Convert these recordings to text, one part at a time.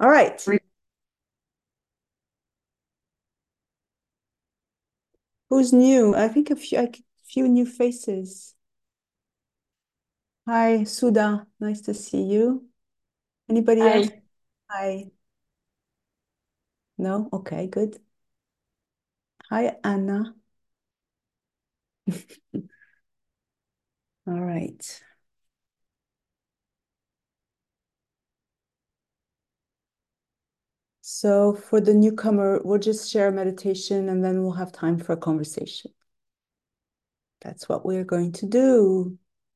All right. Who's new? I think a few new faces. Hi, Suda. Nice to see you. Anybody else? Hi. Hi. No? Okay, good. Hi, Anna. All right. So for the newcomer, we'll just share a meditation and then we'll have time for a conversation. That's what we're going to do,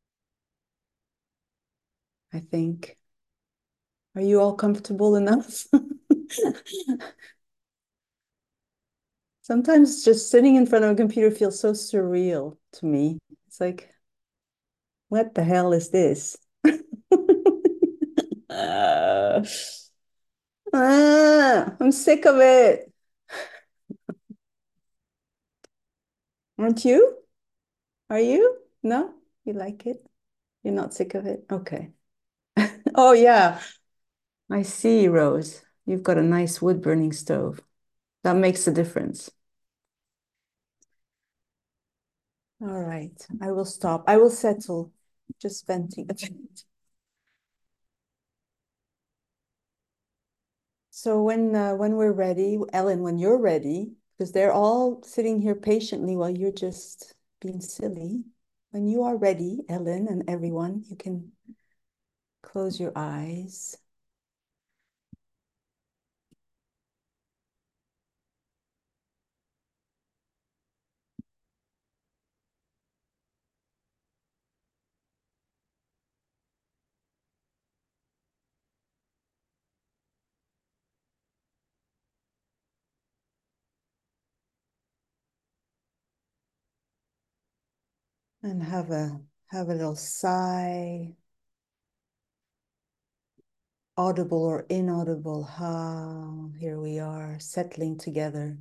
I think. Are you all comfortable enough? Sometimes just sitting in front of a computer feels so surreal to me. It's like, what the hell is this? Uh, I'm sick of it. Aren't you? Are you? No? You like it? You're not sick of it? Okay. Oh, yeah. I see, Rose. You've got a nice wood burning stove. That makes a difference. All right. I will stop. I will settle. Just venting a bit. So when we're ready, Ellen, when you're ready, because they're all sitting here patiently while you're just being silly. When you are ready, Ellen and everyone, you can close your eyes and have a little sigh, audible or inaudible. Ha, here we are, settling together.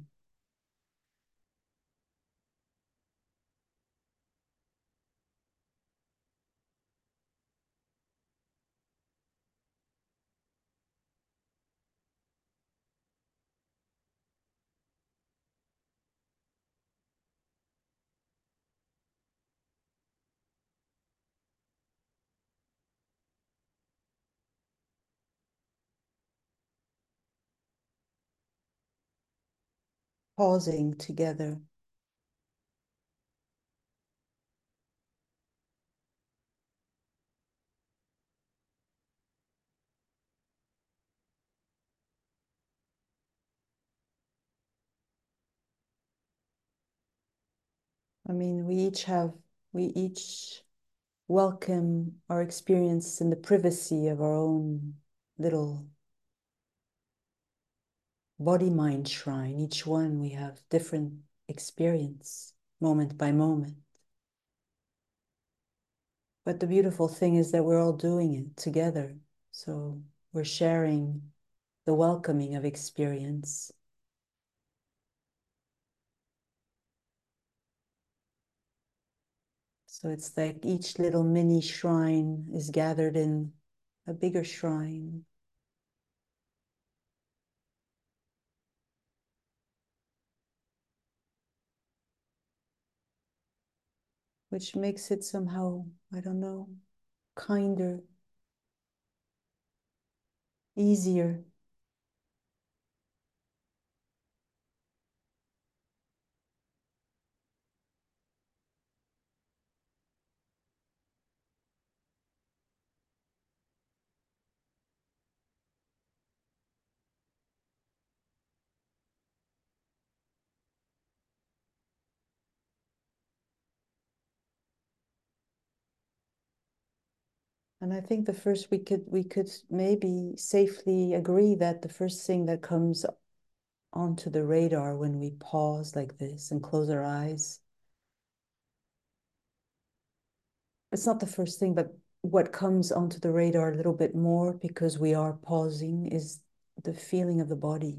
Pausing together. I mean, we each welcome our experience in the privacy of our own little body mind shrine. Each one we have different experience, moment by moment. But the beautiful thing is that we're all doing it together. So we're sharing the welcoming of experience. So it's like each little mini shrine is gathered in a bigger shrine. Which makes it somehow, I don't know, kinder, easier. And I think the first we could maybe safely agree that the first thing that comes onto the radar when we pause like this and close our eyes, it's not the first thing, but what comes onto the radar a little bit more because we are pausing is the feeling of the body.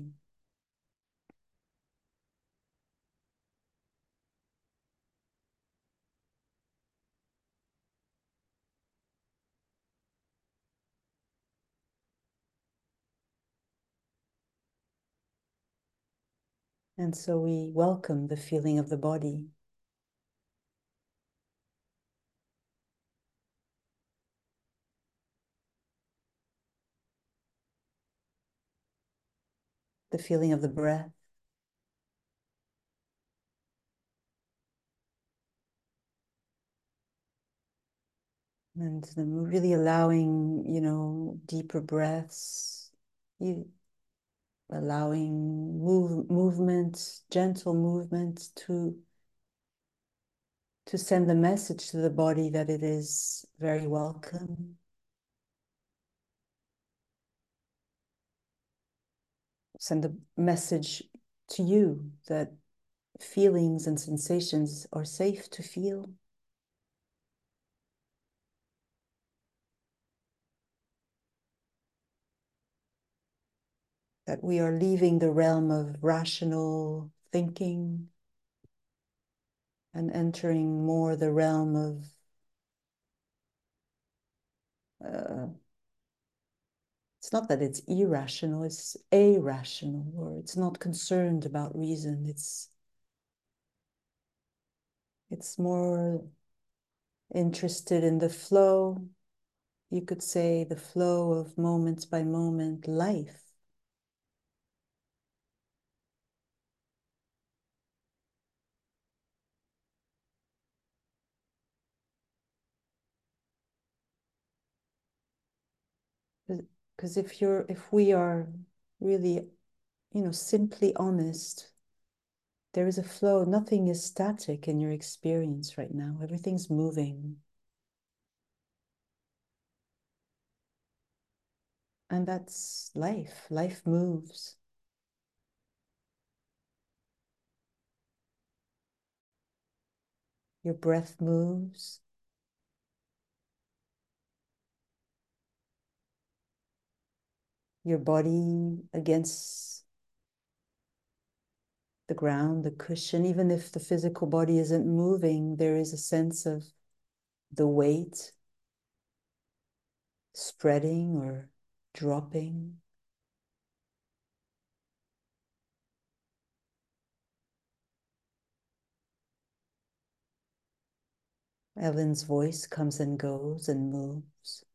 And so we welcome the feeling of the body. The feeling of the breath. And really allowing, deeper breaths, you allowing movement, gentle movement to send the message to the body that it is very welcome. Send a message to you that feelings and sensations are safe to feel. That we are leaving the realm of rational thinking and entering more the realm of it's not that it's irrational, it's a-rational, or it's not concerned about reason. It's more interested in the flow. You could say the flow of moments by moment life. Because if we are really, simply honest, there is a flow. Nothing is static in your experience right now. Everything's moving. And that's life. Life moves. Your breath moves. Your body against the ground, the cushion, even if the physical body isn't moving, there is a sense of the weight spreading or dropping. Ellen's voice comes and goes and moves.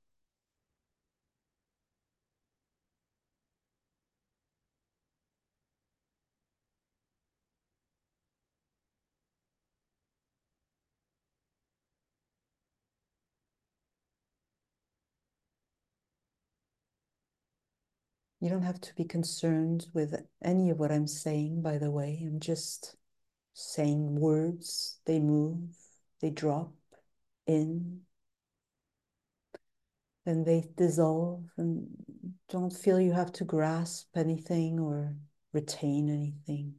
You don't have to be concerned with any of what I'm saying, by the way. I'm just saying words. They move, they drop in, then they dissolve, and don't feel you have to grasp anything or retain anything.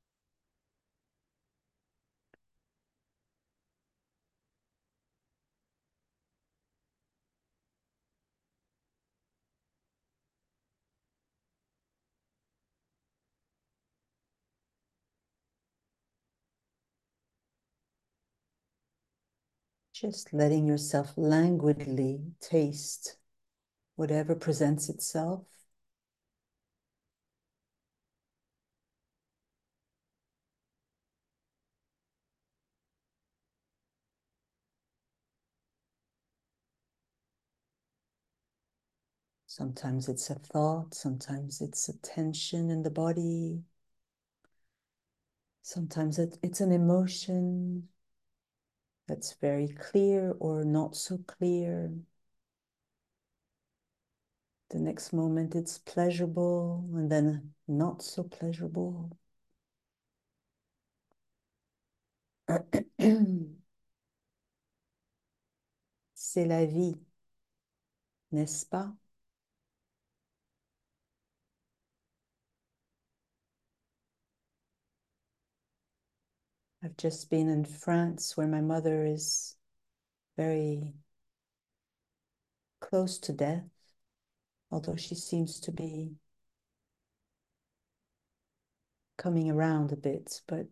Just letting yourself languidly taste whatever presents itself. Sometimes it's a thought, sometimes it's a tension in the body, sometimes it's an emotion that's very clear or not so clear. The next moment it's pleasurable and then not so pleasurable. C'est la vie, n'est-ce pas? I've just been in France where my mother is very close to death, although she seems to be coming around a bit, but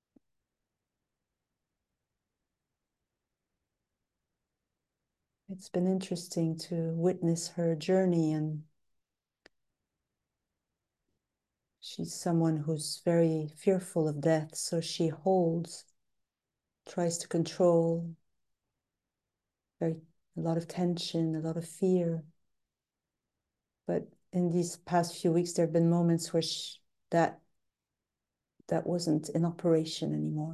it's been interesting to witness her journey and She's someone who's very fearful of death, so she holds, tries to control, very a lot of tension, a lot of fear. But in these past few weeks, there have been moments where that wasn't in operation anymore.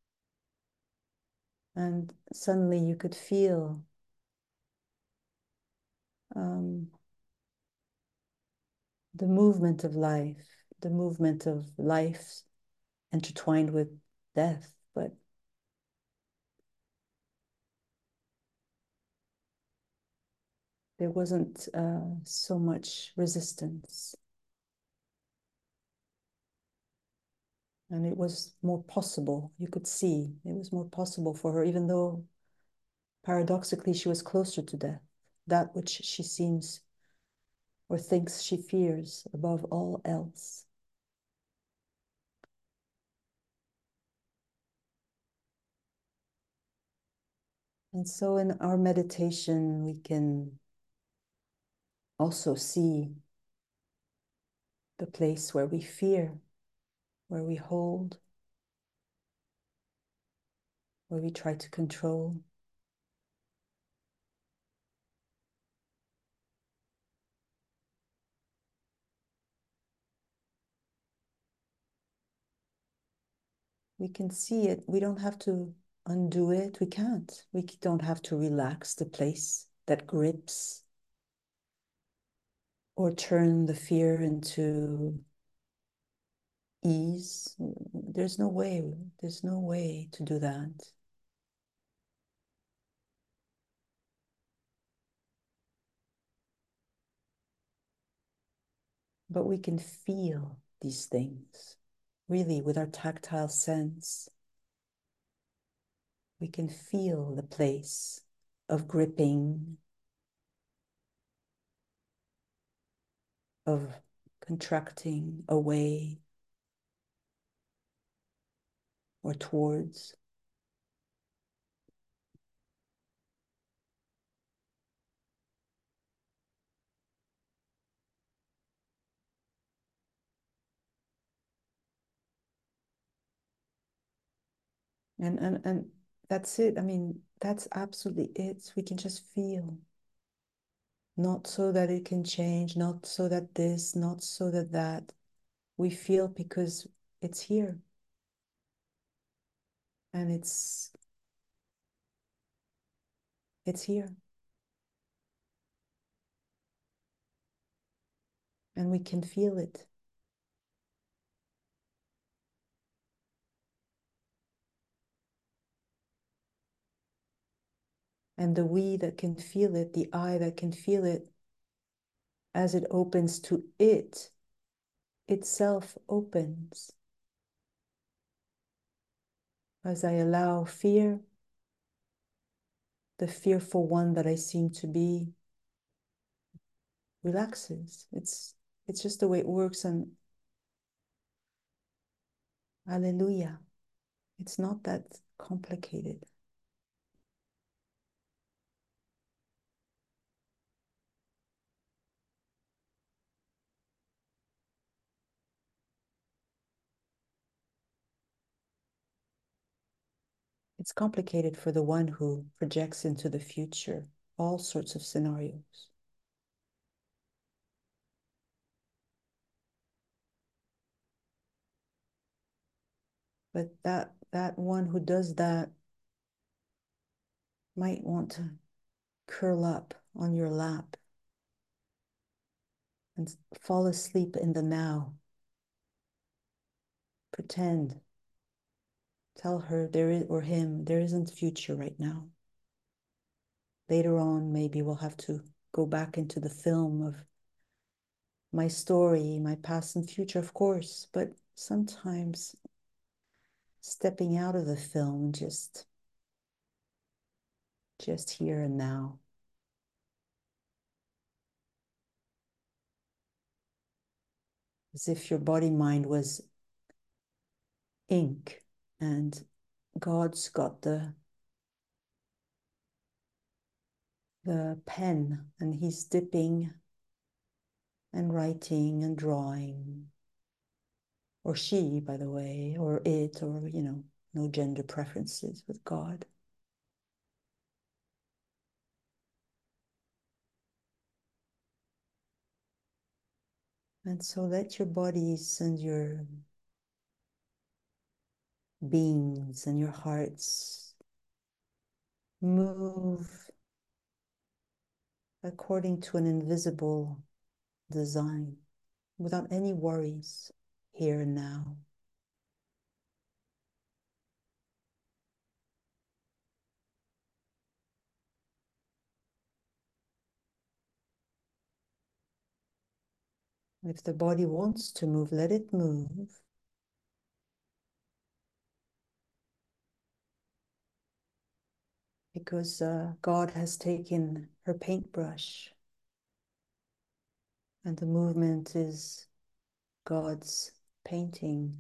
And suddenly you could feel the movement of life intertwined with death. But there wasn't so much resistance. And it was more possible. You could see it was more possible for her, even though paradoxically she was closer to death, that which she seems or thinks she fears above all else. And so in our meditation, we can also see the place where we fear, where we hold, where we try to control. We can see it. We don't have to undo it. We can't. We don't have to relax the place that grips or turn the fear into ease. There's no way. There's no way to do that. But we can feel these things really with our tactile sense. We can feel the place of gripping, of contracting away or towards. And that's it. I mean, that's absolutely it. We can just feel. Not so that it can change, not so that this, not so that that. We feel because it's here. And it's here. And we can feel it. And the we that can feel it, the I that can feel it, as it opens to it, itself opens. As I allow fear, the fearful one that I seem to be relaxes. It's just the way it works, and hallelujah. It's not that complicated. It's complicated for the one who projects into the future all sorts of scenarios. But that one who does that might want to curl up on your lap and fall asleep in the now. Pretend. Tell her there is, or him, there isn't future right now. Later on, maybe we'll have to go back into the film of my story, my past and future, of course, but sometimes stepping out of the film, just here and now. As if your body mind was ink and God's got the pen and he's dipping and writing and drawing or she, by the way, or it, or, no gender preferences with God. And so let your bodies and your beings and your hearts move according to an invisible design without any worries here and now. If the body wants to move, let it move. Because God has taken her paintbrush and the movement is God's painting.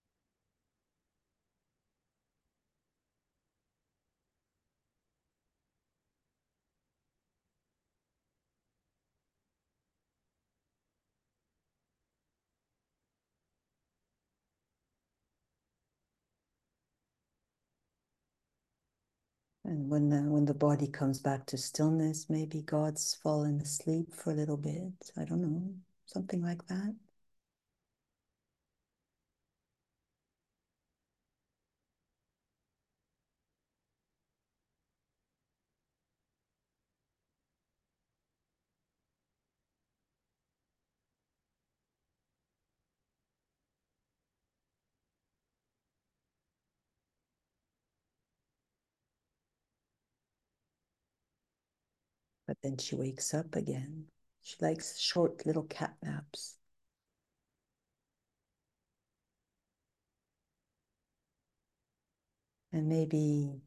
And when the body comes back to stillness, maybe God's fallen asleep for a little bit. I don't know, something like that. But then she wakes up again. She likes short little cat naps. And maybe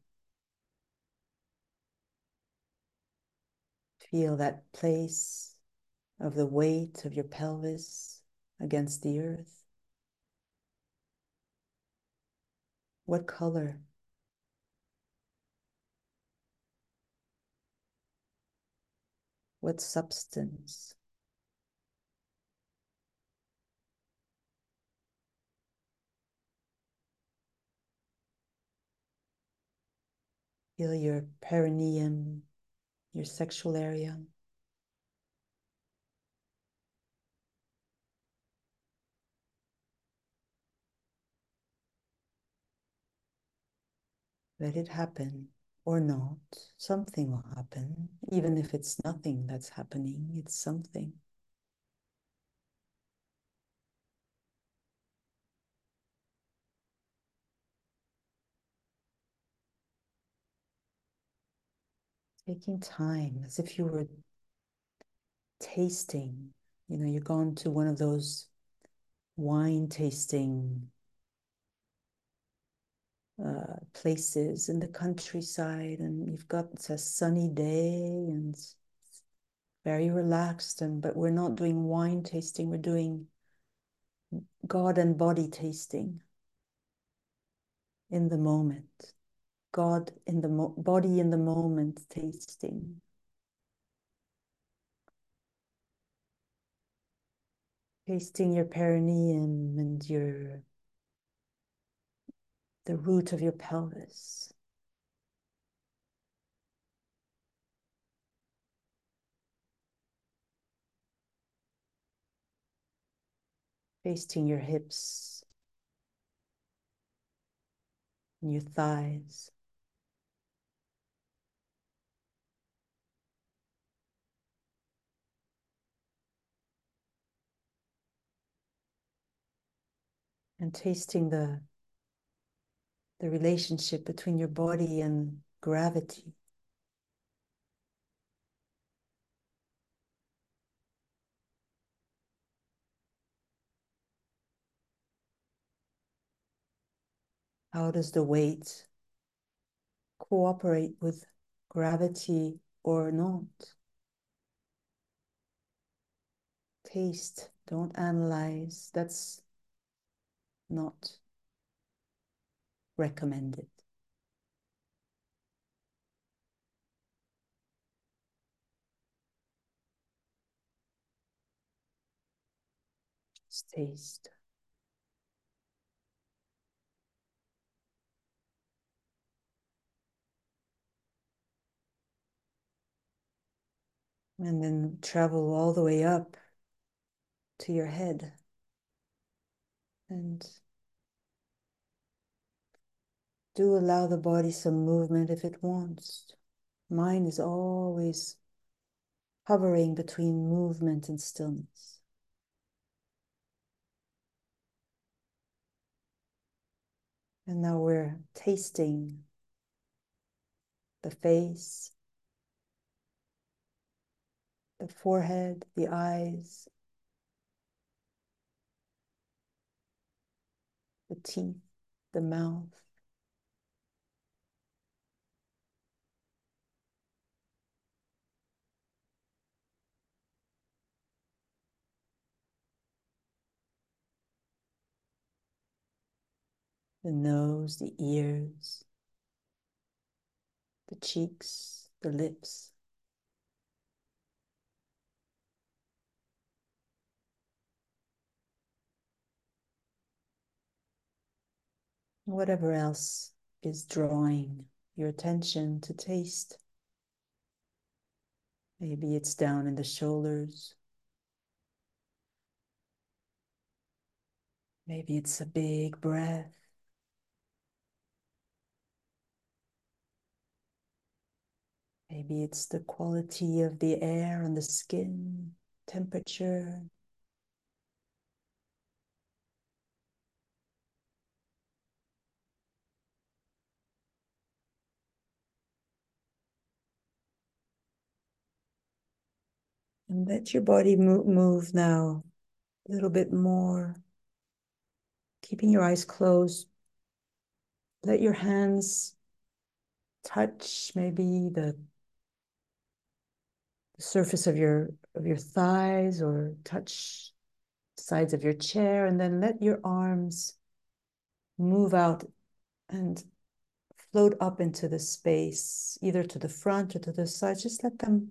feel that place of the weight of your pelvis against the earth. What color? What substance? Feel your perineum, your sexual area. Let it happen or not. Something will happen. Even if it's nothing that's happening, it's something. Taking time as if you were tasting. You've gone to one of those wine tasting places in the countryside, and you've got a sunny day and very relaxed, but we're not doing wine tasting, we're doing God and body tasting in the moment. God in the body in the moment tasting. Tasting your perineum and the root of your pelvis. Tasting your hips and your thighs. And tasting the relationship between your body and gravity. How does the weight cooperate with gravity or not? Taste, don't analyze. That's not recommended. Just taste. And then travel all the way up to your head. And do allow the body some movement if it wants. Mine is always hovering between movement and stillness. And now we're tasting the face, the forehead, the eyes, the teeth, the mouth. The nose, the ears, the cheeks, the lips. Whatever else is drawing your attention to taste. Maybe it's down in the shoulders. Maybe it's a big breath. Maybe it's the quality of the air on the skin, temperature. And let your body move now a little bit more. Keeping your eyes closed. Let your hands touch maybe the surface of your thighs, or touch sides of your chair, and then let your arms move out and float up into the space, either to the front or to the side. Just let them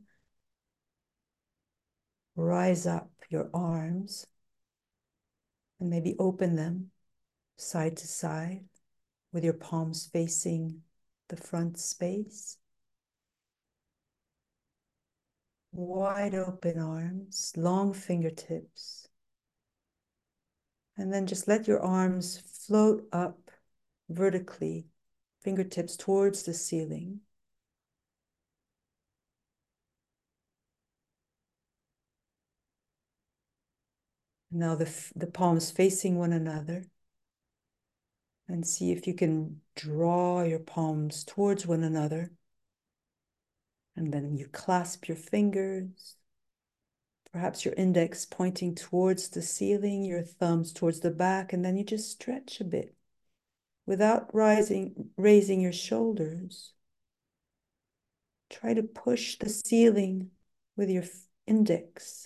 rise up, your arms, and maybe open them side to side with your palms facing the front space. Wide open arms, long fingertips. And then just let your arms float up vertically, fingertips towards the ceiling. Now the palms facing one another. And see if you can draw your palms towards one another. And then you clasp your fingers. Perhaps your index pointing towards the ceiling, your thumbs towards the back, and then you just stretch a bit without raising your shoulders. Try to push the ceiling with your index.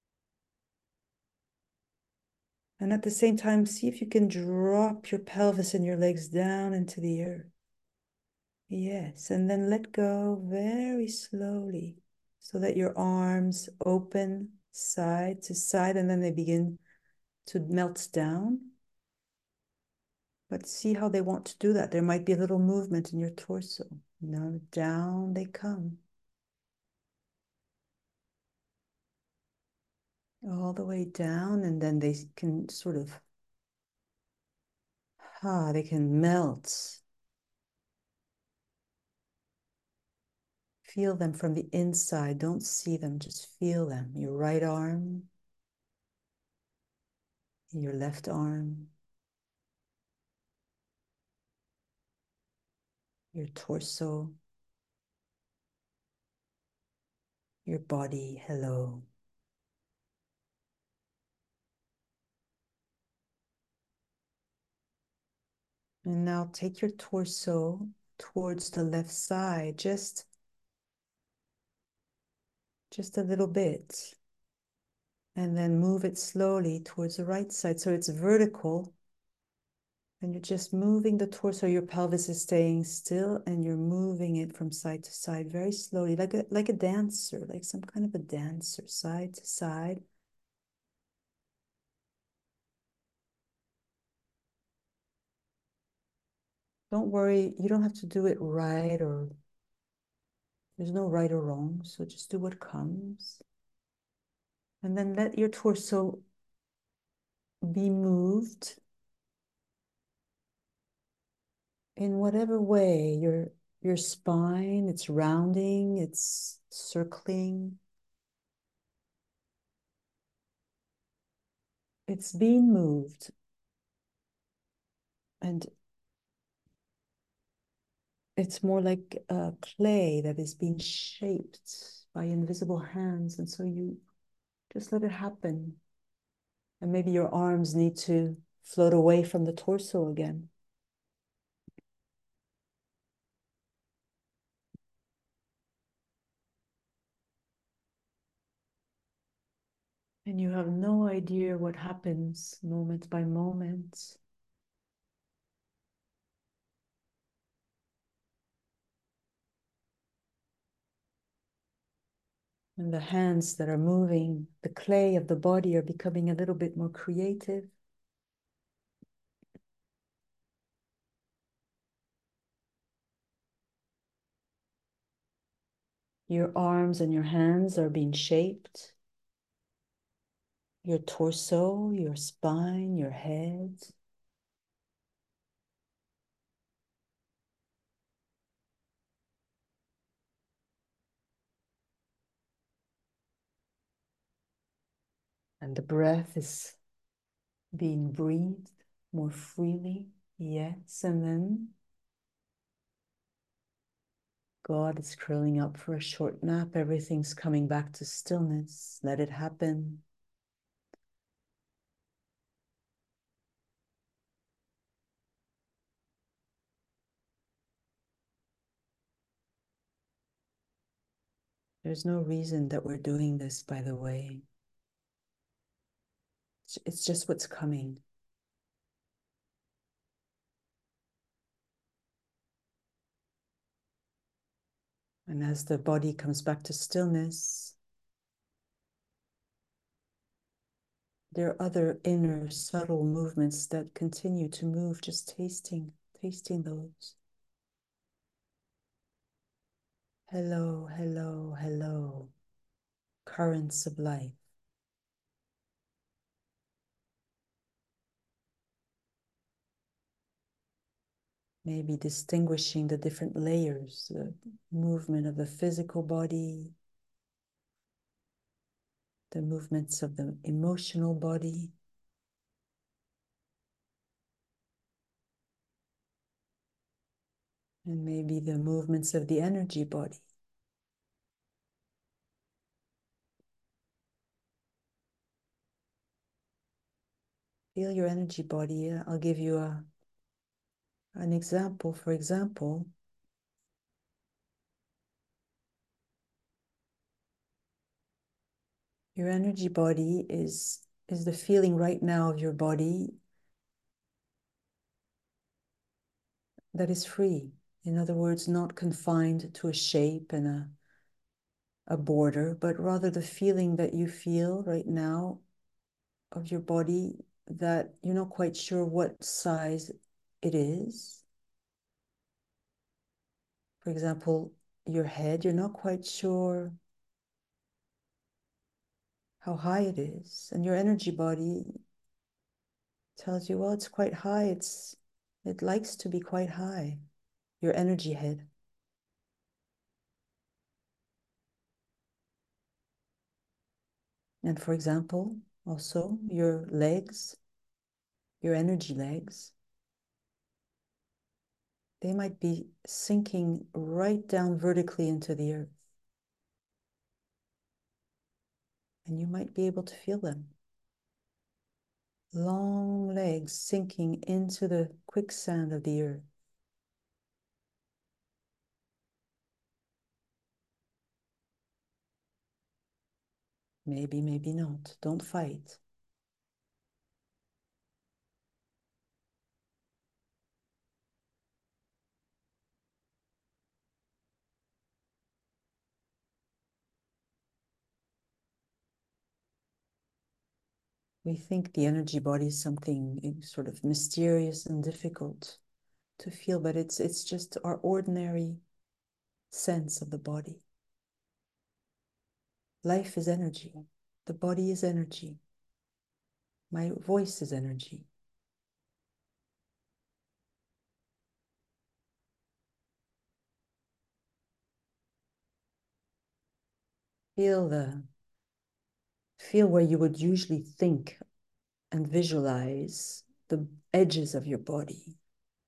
And at the same time, see if you can drop your pelvis and your legs down into the earth. Yes, and then let go very slowly so that your arms open side to side, and then they begin to melt down. But see how they want to do that. There might be a little movement in your torso. Now down they come. All the way down, and then they can sort of, they can melt. Feel them from the inside. Don't see them, just feel them. Your right arm, your left arm, your torso, your body. Hello. And now take your torso towards the left side, just a little bit. And then move it slowly towards the right side. So it's vertical. And you're just moving the torso. Your pelvis is staying still, and you're moving it from side to side very slowly, like a dancer, like some kind of a dancer, side to side. Don't worry, you don't have to do it right or There's no right or wrong, so just do what comes. And then let your torso be moved in whatever way. Your spine, it's rounding, it's circling. It's being moved. And it's more like a clay that is being shaped by invisible hands. And so you just let it happen. And maybe your arms need to float away from the torso again. And you have no idea what happens moment by moment. And the hands that are moving, the clay of the body are becoming a little bit more creative. Your arms and your hands are being shaped. Your torso, your spine, your head. And the breath is being breathed more freely. Yes, and then God is curling up for a short nap. Everything's coming back to stillness. Let it happen. There's no reason that we're doing this, by the way. It's just what's coming. And as the body comes back to stillness, there are other inner subtle movements that continue to move, just tasting those. Hello, hello, hello. Currents of life. Maybe distinguishing the different layers, the movement of the physical body, the movements of the emotional body, and maybe the movements of the energy body. Feel your energy body. I'll give you an example. For example, your energy body is the feeling right now of your body that is free. In other words, not confined to a shape and a border, but rather the feeling that you feel right now of your body that you're not quite sure what size it is. For example, your head, you're not quite sure how high it is. And your energy body tells you, well, it's quite high. It likes to be quite high. Your energy head. And for example, also your legs, your energy legs, they might be sinking right down vertically into the earth. And you might be able to feel them. Long legs sinking into the quicksand of the earth. Maybe, maybe not. Don't fight. We think the energy body is something sort of mysterious and difficult to feel, but it's just our ordinary sense of the body. Life is energy. The body is energy. My voice is energy. Feel the feel where you would usually think and visualize the edges of your body.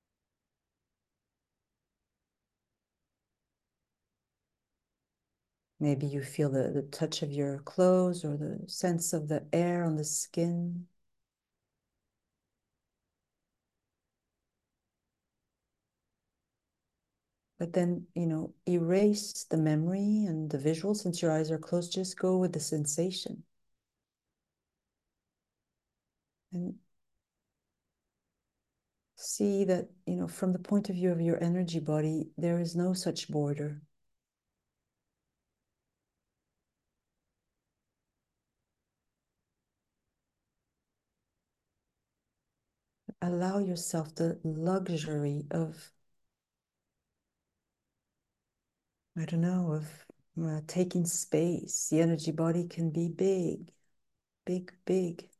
Maybe you feel the touch of your clothes or the sense of the air on the skin. But then, erase the memory and the visual since your eyes are closed. Just go with the sensation. And see that, from the point of view of your energy body, there is no such border. Allow yourself the luxury of, I don't know, of taking space. The energy body can be big, big, big.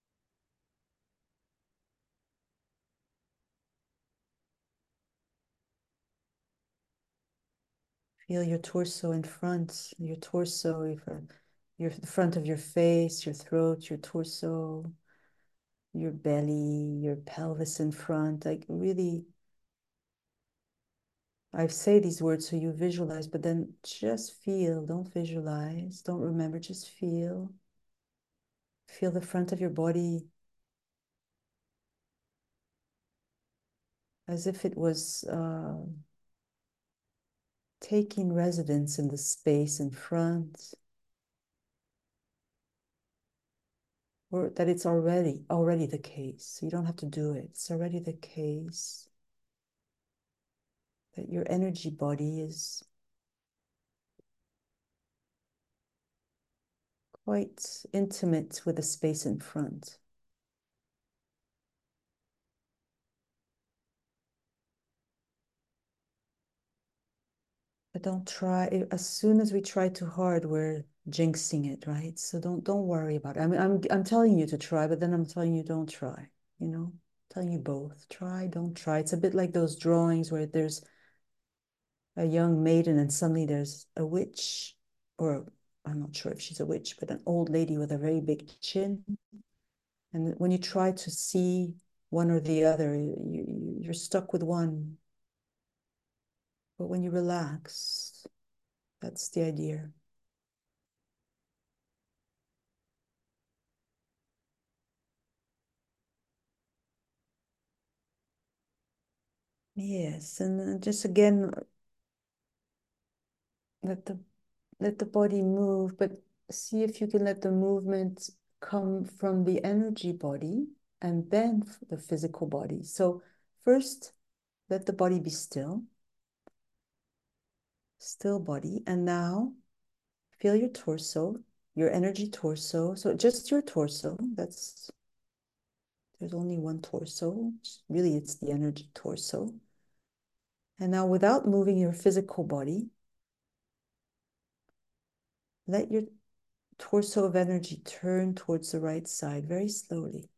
Feel your torso in front, your torso, the front of your face, your throat, your torso, your belly, your pelvis in front. Like really, I say these words so you visualize, but then just feel, don't visualize, don't remember, just feel. Feel the front of your body as if it was taking residence in the space in front, or that it's already the case. You don't have to do it. It's already the case that your energy body is quite intimate with the space in front. But don't try, as soon as we try too hard, we're jinxing it, right? So don't worry about it. I mean, I'm telling you to try, but then I'm telling you don't try, I'm telling you both. Try, don't try. It's a bit like those drawings where there's a young maiden and suddenly there's a witch, or I'm not sure if she's a witch, but an old lady with a very big chin. And when you try to see one or the other, you're stuck with one. But when you relax, that's the idea. Yes, and just again, let the let the body move, but see if you can let the movement come from the energy body and then the physical body. So first, let the body be still, still body, and now feel your torso, your energy torso. So just your torso. There's only one torso. Really, it's the energy torso. And now, without moving your physical body, let your torso of energy turn towards the right side very slowly.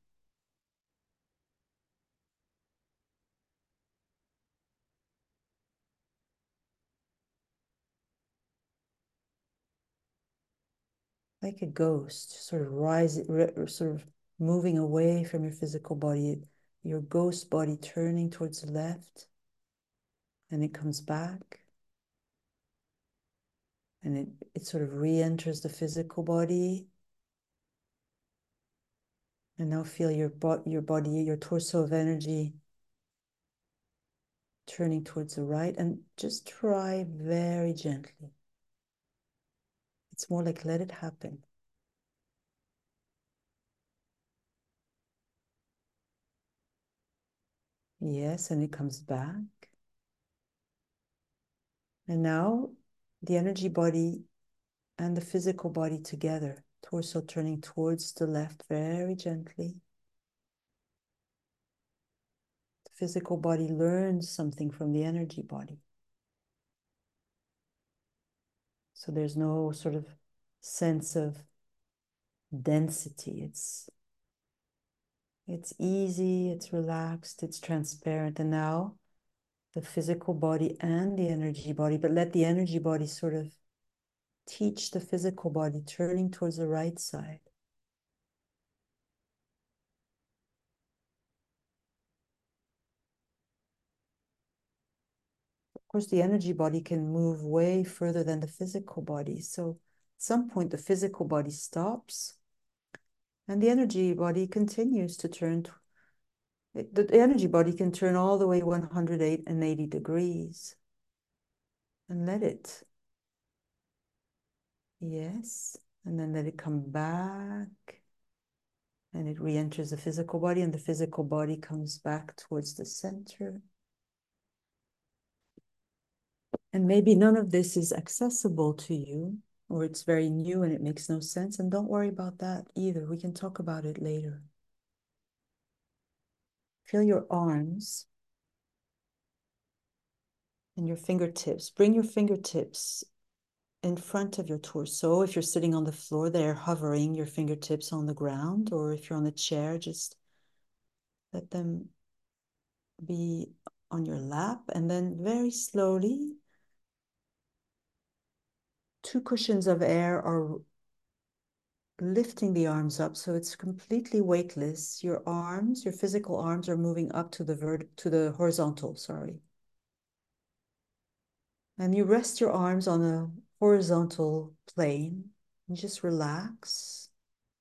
Like a ghost, sort of sort of moving away from your physical body, your ghost body turning towards the left, and it comes back, and it sort of re-enters the physical body. And now feel your body, your torso of energy turning towards the right, and just try very gently. It's more like let it happen. Yes, and it comes back. And now the energy body and the physical body together, torso turning towards the left very gently. The physical body learns something from the energy body. So there's no sort of sense of density. It's easy, it's relaxed, it's transparent. And now the physical body and the energy body, but let the energy body sort of teach the physical body, turning towards the right side. Of course, the energy body can move way further than the physical body. So at some point, the physical body stops and the energy body continues to turn. The energy body can turn all the way 180 degrees and let it. Yes. And then let it come back and it re-enters the physical body and the physical body comes back towards the center. And maybe none of this is accessible to you, or it's very new and it makes no sense. And don't worry about that either. We can talk about it later. Feel your arms and your fingertips. Bring your fingertips in front of your torso. If you're sitting on the floor, they're hovering your fingertips on the ground, or if you're on the chair, just let them be on your lap. And then very slowly, 2 cushions of air are lifting the arms up so it's completely weightless. Your arms, your physical arms are moving up to the horizontal, sorry. And you rest your arms on a horizontal plane and just relax.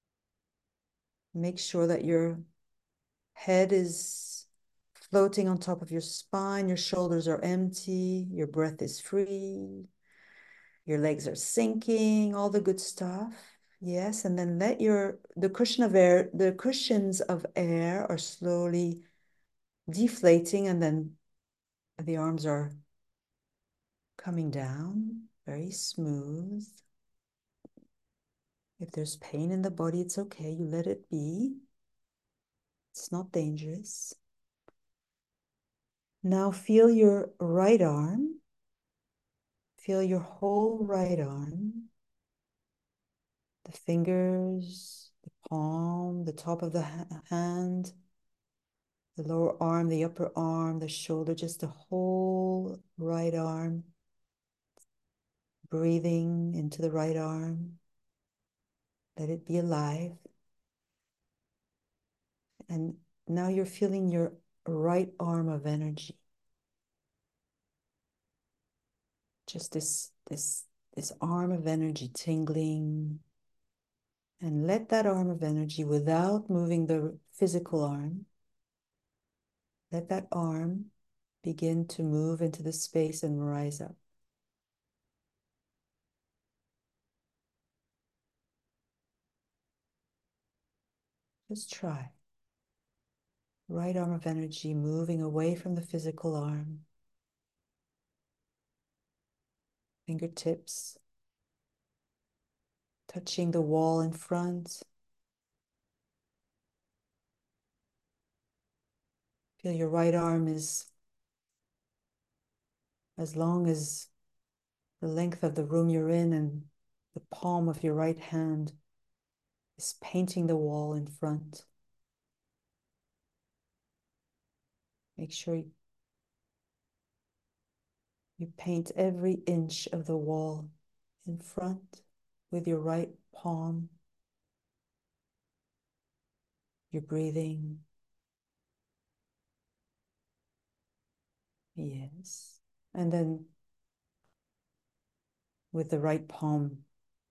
Make sure that your head is floating on top of your spine, your shoulders are empty, your breath is free, your legs are sinking, all the good stuff. Yes, and then let the cushions of air are slowly deflating, and then the arms are coming down, very smooth. If there's pain in the body, it's okay. You let it be. It's not dangerous. Now feel your right arm. Feel your whole right arm. The fingers, the palm, the top of the hand, the lower arm, the upper arm, the shoulder, just the whole right arm. Breathing into the right arm. Let it be alive. And now you're feeling your right arm of energy. Just this arm of energy tingling. And let that arm of energy, without moving the physical arm, let that arm begin to move into the space and rise up. Just try. Right arm of energy moving away from the physical arm. Fingertips touching the wall in front. Feel your right arm is as long as the length of the room you're in, and the palm of your right hand is painting the wall in front. Make sure you paint every inch of the wall in front with your right palm. You're breathing. Yes. And then with the right palm,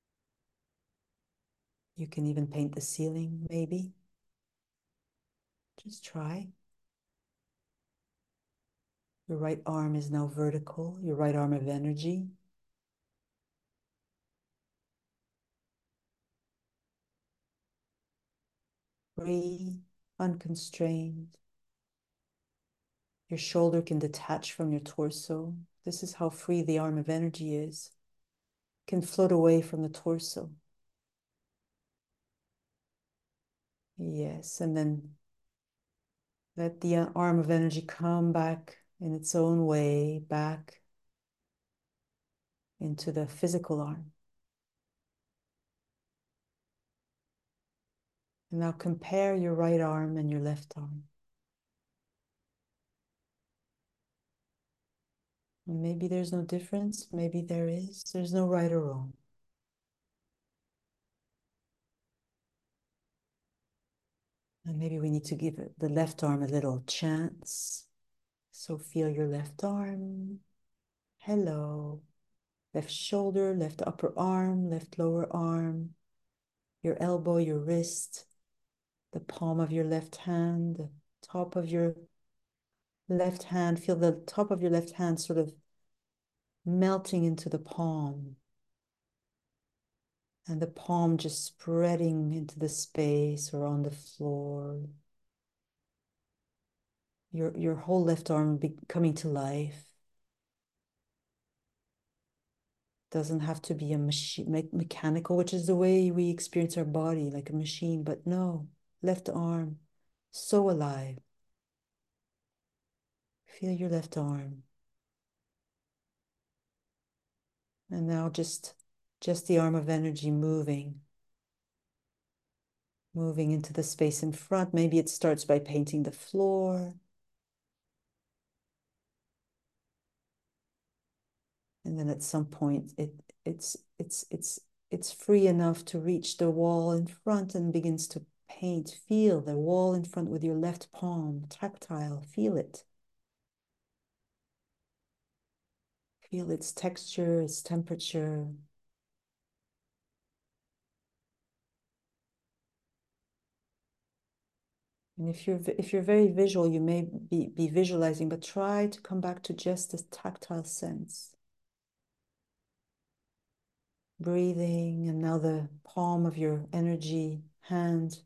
you can even paint the ceiling, maybe. Just try. Your right arm is now vertical, your right arm of energy. Free, unconstrained. Your shoulder can detach from your torso. This is how free the arm of energy is. It can float away from the torso. Yes, and then let the arm of energy come back in its own way, back into the physical arm. And now compare your right arm and your left arm. And maybe there's no difference. Maybe there is. There's no right or wrong. And maybe we need to give the left arm a little chance. So feel your left arm. Hello. Left shoulder, left upper arm, left lower arm, your elbow, your wrist, the palm of your left hand, the top of your left hand. Feel the top of your left hand sort of melting into the palm. And the palm just spreading into the space or on the floor. Your whole left arm coming to life. Doesn't have to be a machine, mechanical, which is the way we experience our body, like a machine. But no, left arm, so alive. Feel your left arm. And now just the arm of energy moving into the space in front. Maybe it starts by painting the floor. And then at some point it's free enough to reach the wall in front and begins to paint. Feel the wall in front with your left palm, tactile, feel it. Feel its texture, its temperature. And if you're very visual, you may be visualizing, but try to come back to just this tactile sense. Breathing, and now the palm of your energy hand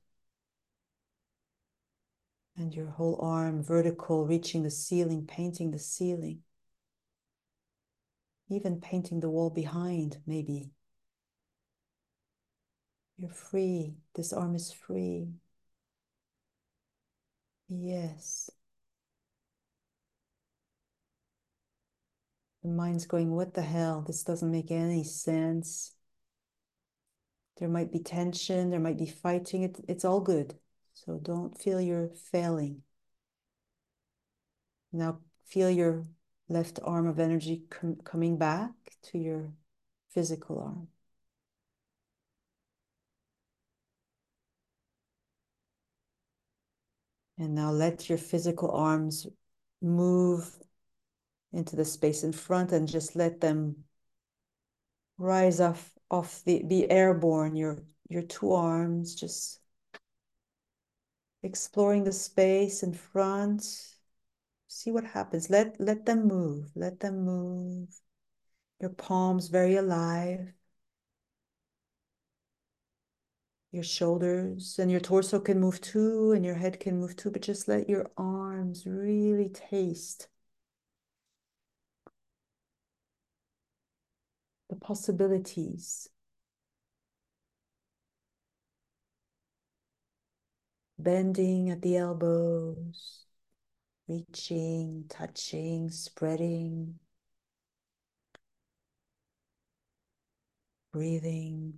and your whole arm vertical, reaching the ceiling, painting the ceiling, even painting the wall behind, maybe. You're free. This arm is free. Yes. The mind's going, what the hell? This doesn't make any sense. There might be tension, there might be fighting. It's all good. So don't feel you're failing. Now feel your left arm of energy coming back to your physical arm. And now let your physical arms move into the space in front and just let them rise off be airborne. Your two arms just exploring the space in front. See what happens. Let them move. Let them move. Your palms very alive. Your shoulders and your torso can move too, and your head can move too, but just let your arms really taste the possibilities. Bending at the elbows, reaching, touching, spreading, breathing.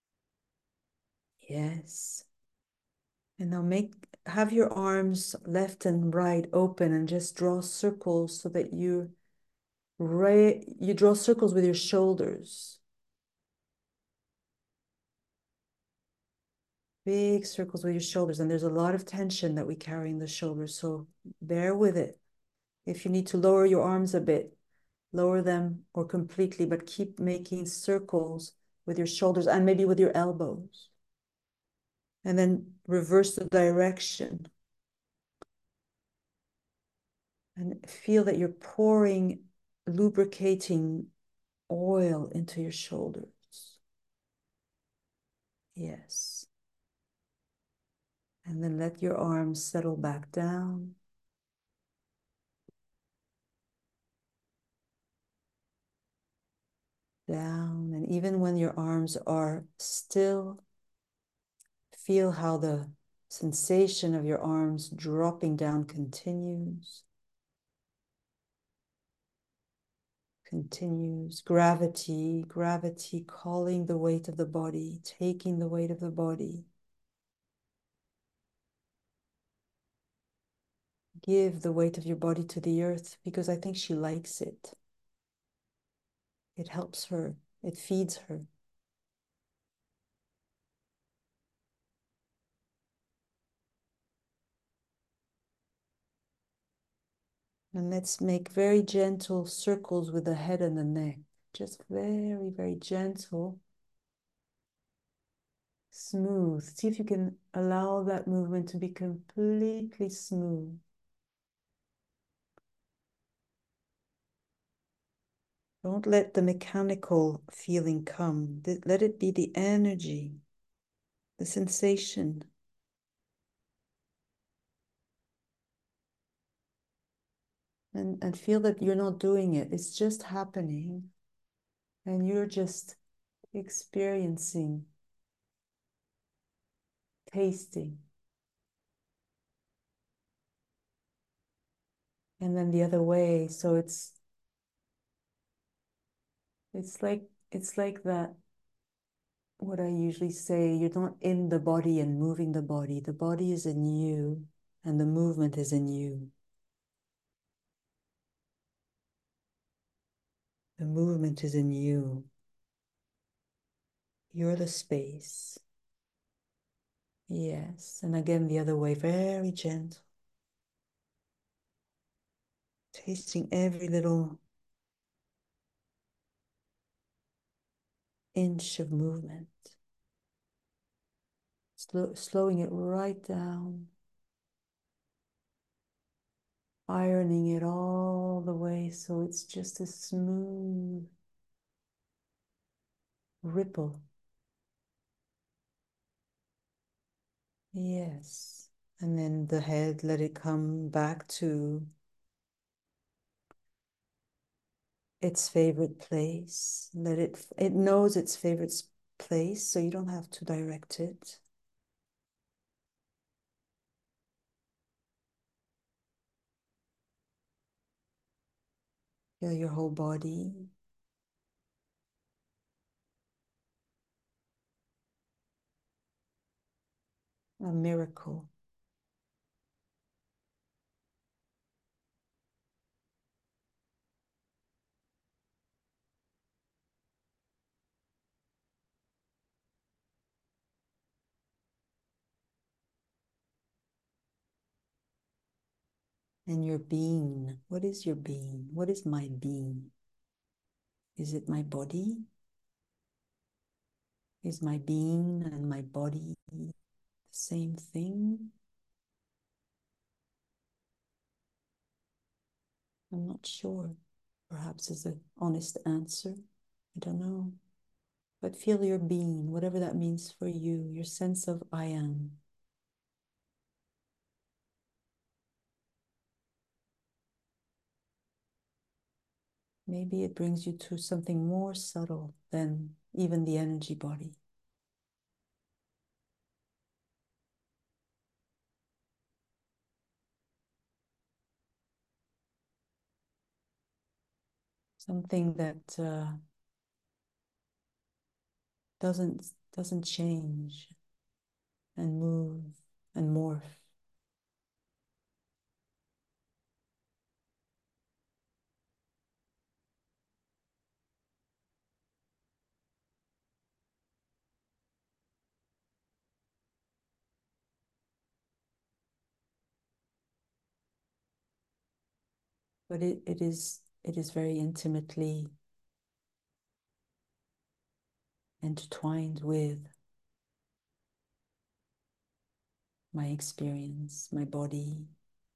Yes. And now have your arms left and right open and just draw circles so that you draw circles with your shoulders. Big circles with your shoulders. And there's a lot of tension that we carry in the shoulders. So bear with it. If you need to lower your arms a bit, lower them or completely, but keep making circles with your shoulders and maybe with your elbows. And then reverse the direction. And feel that you're pouring lubricating oil into your shoulders. Yes. And then let your arms settle back down. Down. And even when your arms are still, feel how the sensation of your arms dropping down continues. Continues. Gravity, gravity calling the weight of the body, taking the weight of the body. give the weight of your body to the earth because I think she likes it. It helps her, it feeds her. And let's make very gentle circles with the head and the neck. Just very, very gentle, smooth. See if you can allow that movement to be completely smooth. Don't let the mechanical feeling come. Let it be the energy, the sensation. And feel that you're not doing it. It's just happening. And you're just experiencing, tasting. And then the other way. So it's like that, what I usually say, you're not in the body and moving the body. The body is in you and the movement is in you. The movement is in you. You're the space. Yes. And again, the other way, very gentle. Tasting every little inch of movement. Slowing it right down. Ironing it all the way so it's just a smooth ripple. Yes. And then the head, let it come back to its favorite place. It knows its favorite place, so you don't have to direct it. Feel your whole body. A miracle. And your being. What is your being? What is my being? Is it my body? Is my being and my body the same thing? I'm not sure. Perhaps is an honest answer. I don't know. But feel your being, whatever that means for you, your sense of I am. Maybe it brings you to something more subtle than even the energy body. Something that doesn't change and move and morph. But it is very intimately intertwined with my experience, my body,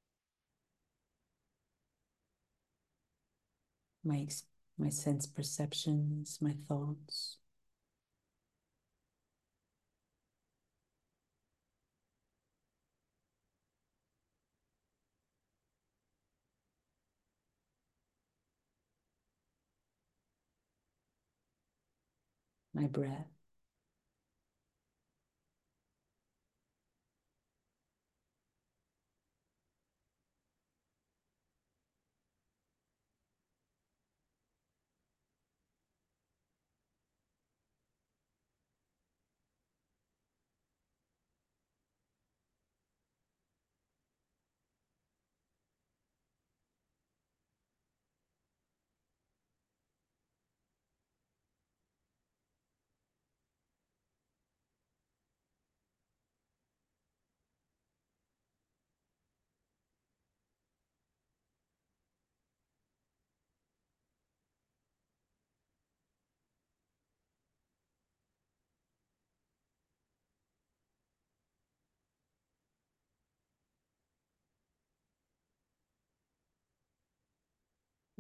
my my sense perceptions, my thoughts, my breath.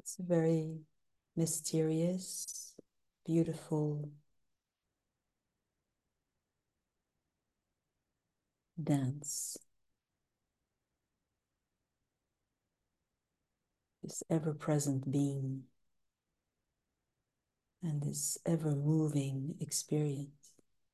It's a very mysterious, beautiful dance. This ever-present being and this ever-moving experience.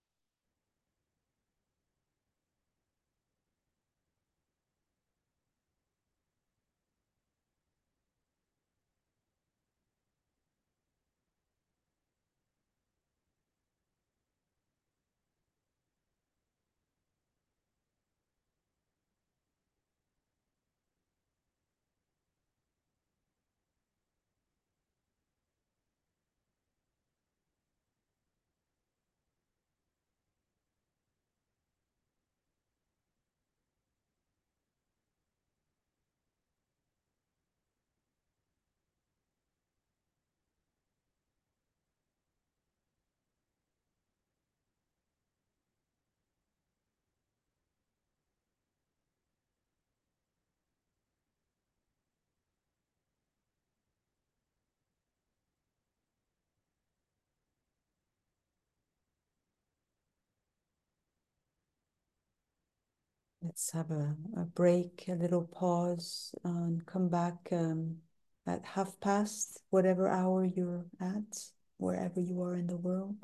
Let's have a break, a little pause, and come back at past, whatever hour you're at, wherever you are in the world.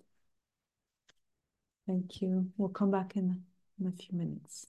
Thank you. We'll come back in a few minutes.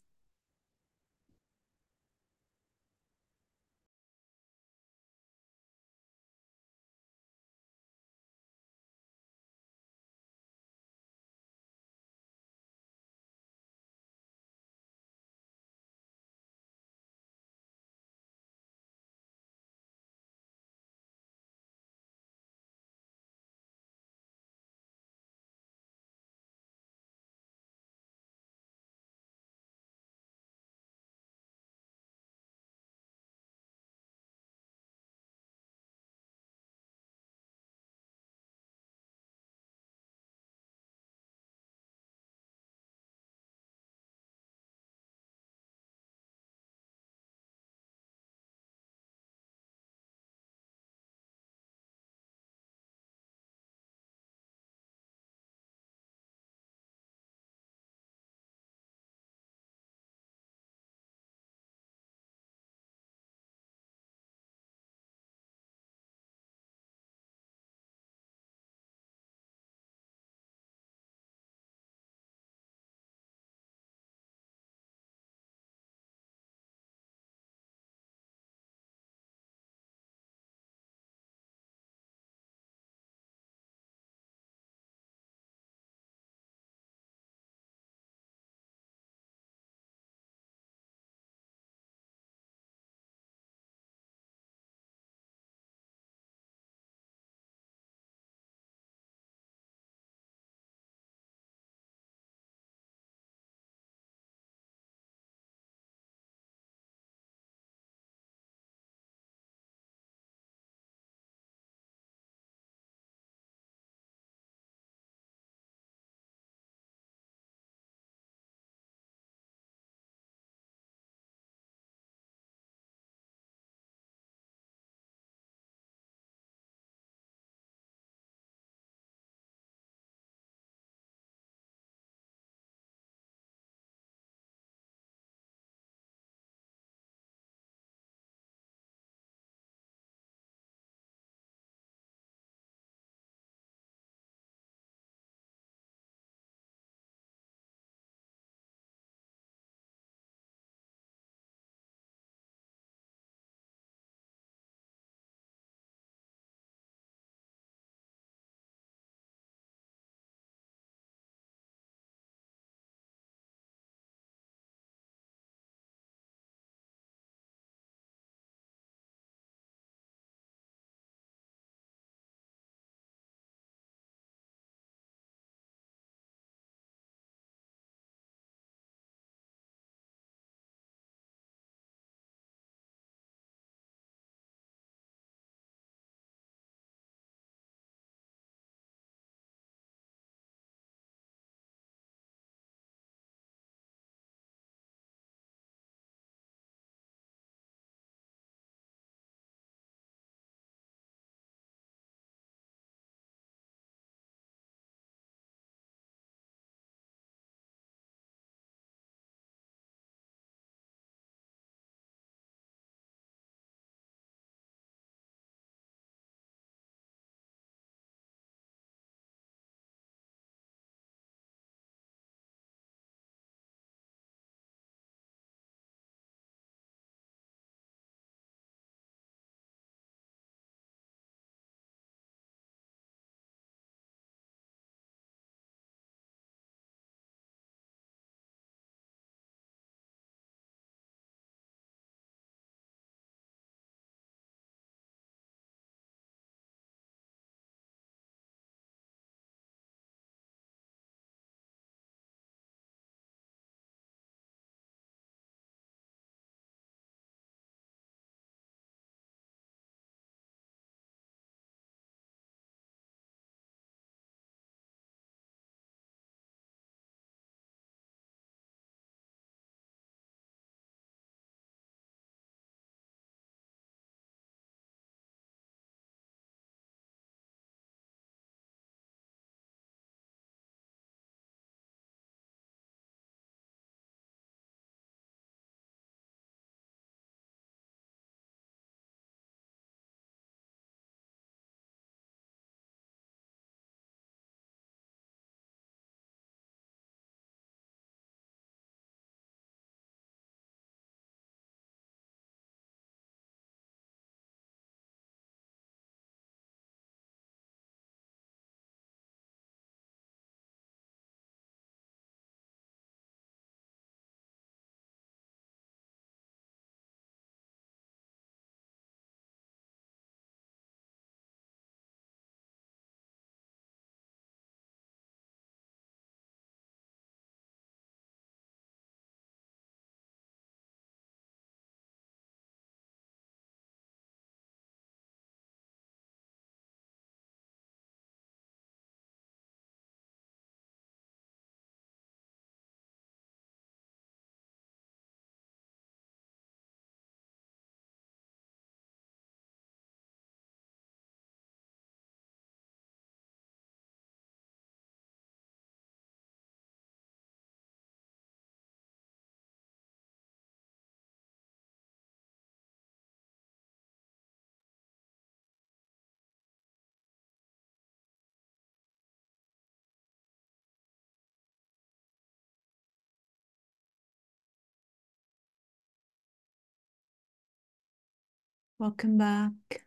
Welcome back.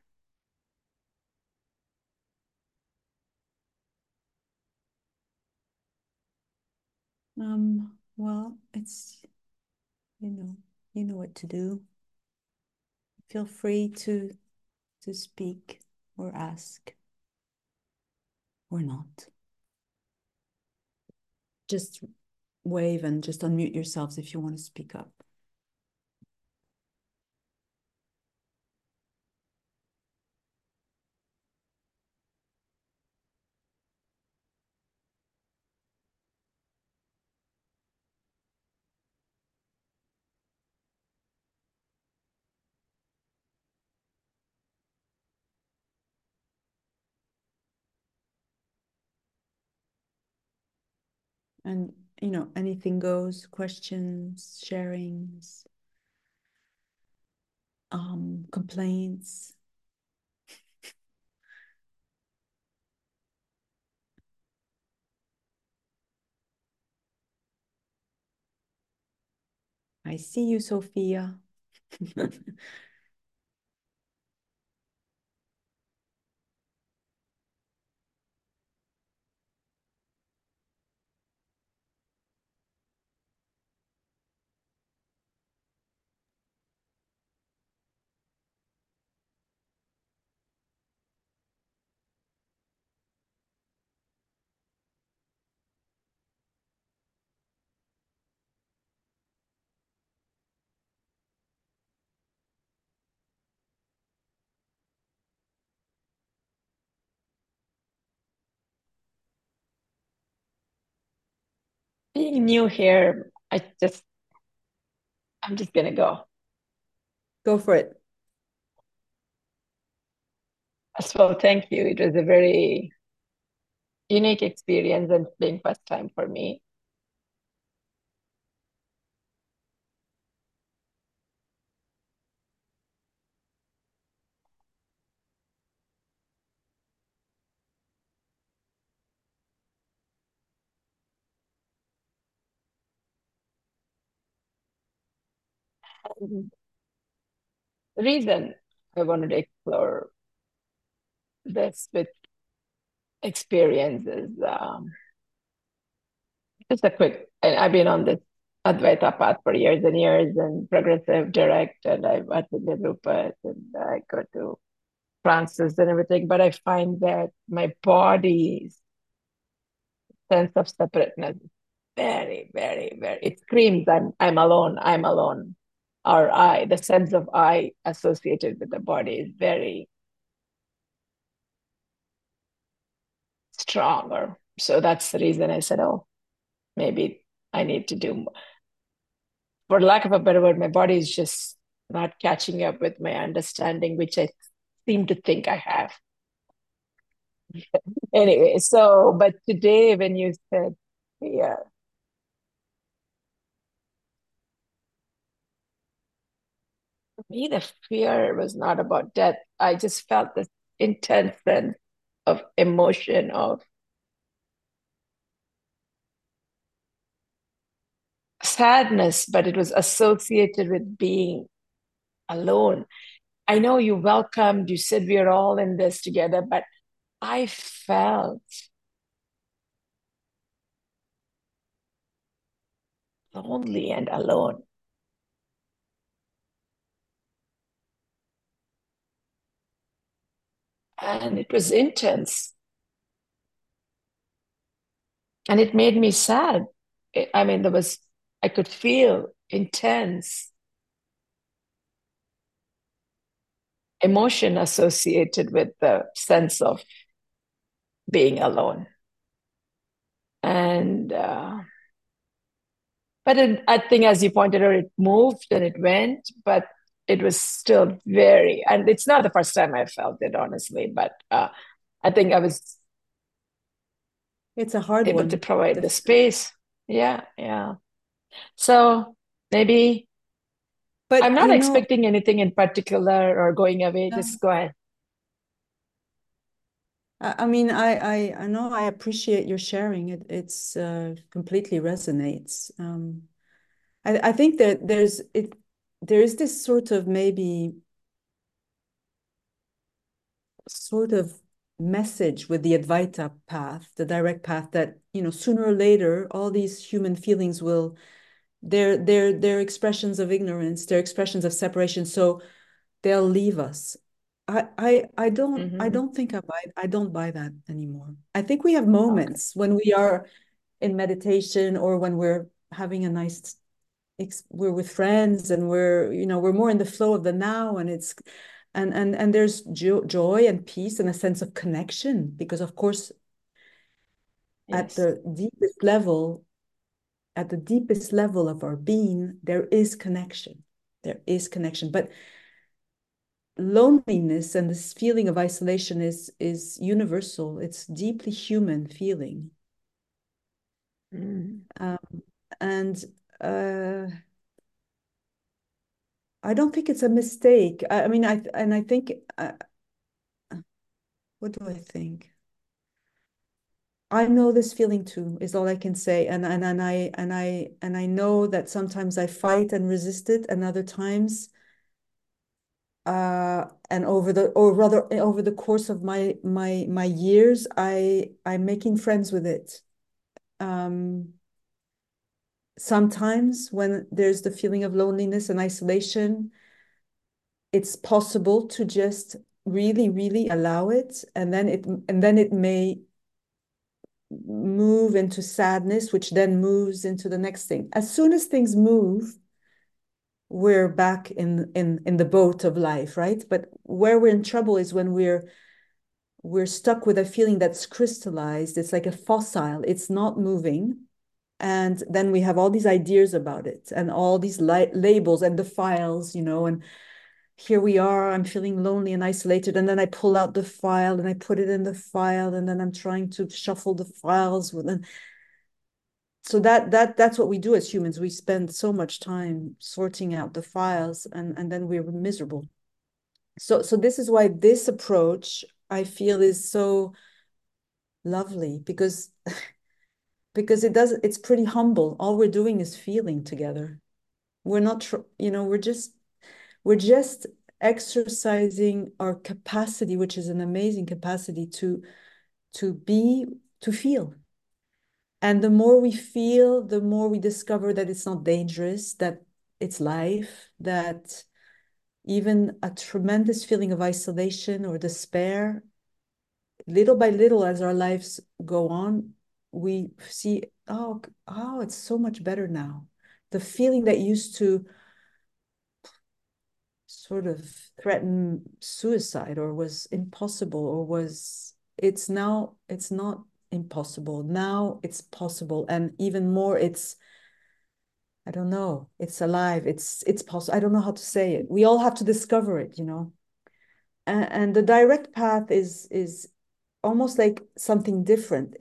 Well, it's, you know what to do. Feel free to speak or ask or not. Just wave and just unmute yourselves if you want to speak up. And, anything goes, questions, sharings, complaints. I see you, Sophia. Being new here, I'm just gonna go. Go for it. So thank you. It was a very unique experience and being first time for me. The reason I wanted to explore this with experience is just a quick, and I've been on this Advaita path for years and years and progressive direct, and I work with Rupert and I go to Francis and everything, but I find that my body's sense of separateness very, very, very. It screams, I'm alone, I'm alone. Or I, the sense of I associated with the body is very strong. Or so that's the reason I said, oh, maybe I need to do more. For lack of a better word, my body is just not catching up with my understanding, which I seem to think I have. Anyway, so but today when you said, yeah, for me the fear was not about death. I just felt this intense sense of emotion of sadness, but it was associated with being alone. I know you welcomed, you said we are all in this together, but I felt lonely and alone. And it was intense. And it made me sad. I mean, I could feel intense emotion associated with the sense of being alone. And but I think, as you pointed out, it moved and it went, but it was still very, and it's not the first time I felt it, honestly, but I think I was It's a hard able to one. provide the space. Yeah, yeah. So maybe I'm But not expecting anything in particular or going away. um, Just go ahead. I mean, I know I appreciate your sharing. It's completely resonates. I think that there is this sort of maybe sort of message with the Advaita path, the direct path, that, sooner or later, all these human feelings will, they're expressions of ignorance, they're expressions of separation. So they'll leave us. I Hmm. don't think I don't buy that anymore. I think we have moments when we are in meditation, or when we're having a nice, we're with friends, and we're more in the flow of the now, and it's and there's joy and peace and a sense of connection, because of course at Yes. the deepest level, of our being, there is connection. There is connection. But loneliness and this feeling of isolation is universal. It's deeply human feeling. Mm. Um, and I don't think it's a mistake. I mean, I think, what do I think? I know this feeling too, is all I can say. And I know that sometimes I fight and resist it, and other times, and over the course of my years, I'm making friends with it. Um, Sometimes when there's the feeling of loneliness and isolation, it's possible to just really, really allow it, and then it may move into sadness, which then moves into the next thing. As soon as things move, we're back in the boat of life, right? But where we're in trouble is when we're stuck with a feeling that's crystallized. It's like a fossil. It's not moving. And then we have all these ideas about it, and all these labels and the files, and here we are, I'm feeling lonely and isolated. And then I pull out the file and I put it in the file, and then I'm trying to shuffle the files with, and so that's what we do as humans. We spend so much time sorting out the files, and then we're miserable. So this is why this approach, I feel, is so lovely, because it's pretty humble. All we're doing is feeling together. We're not we're just exercising our capacity, which is an amazing capacity to be to feel. And the more we feel, the more we discover that it's not dangerous, that it's life, that even a tremendous feeling of isolation or despair, little by little, as our lives go on, we see, oh, it's so much better now. The feeling that used to sort of threaten suicide, or was impossible, or was, it's not impossible. Now it's possible. And even more, I don't know, it's alive. It's possible. I don't know how to say it. We all have to discover it. And the direct path is almost like something different.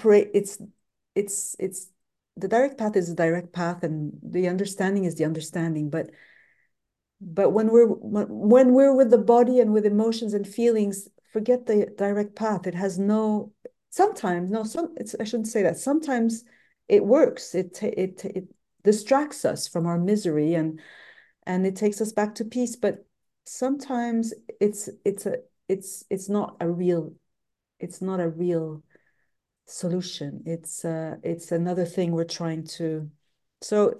It's the direct path is a direct path, and the understanding is the understanding. But when we're with the body and with emotions and feelings, forget the direct path. It has no, sometimes, no, I shouldn't say that. Sometimes it works. It distracts us from our misery, and it takes us back to peace. But sometimes it's not a real solution. It's another thing we're trying to. So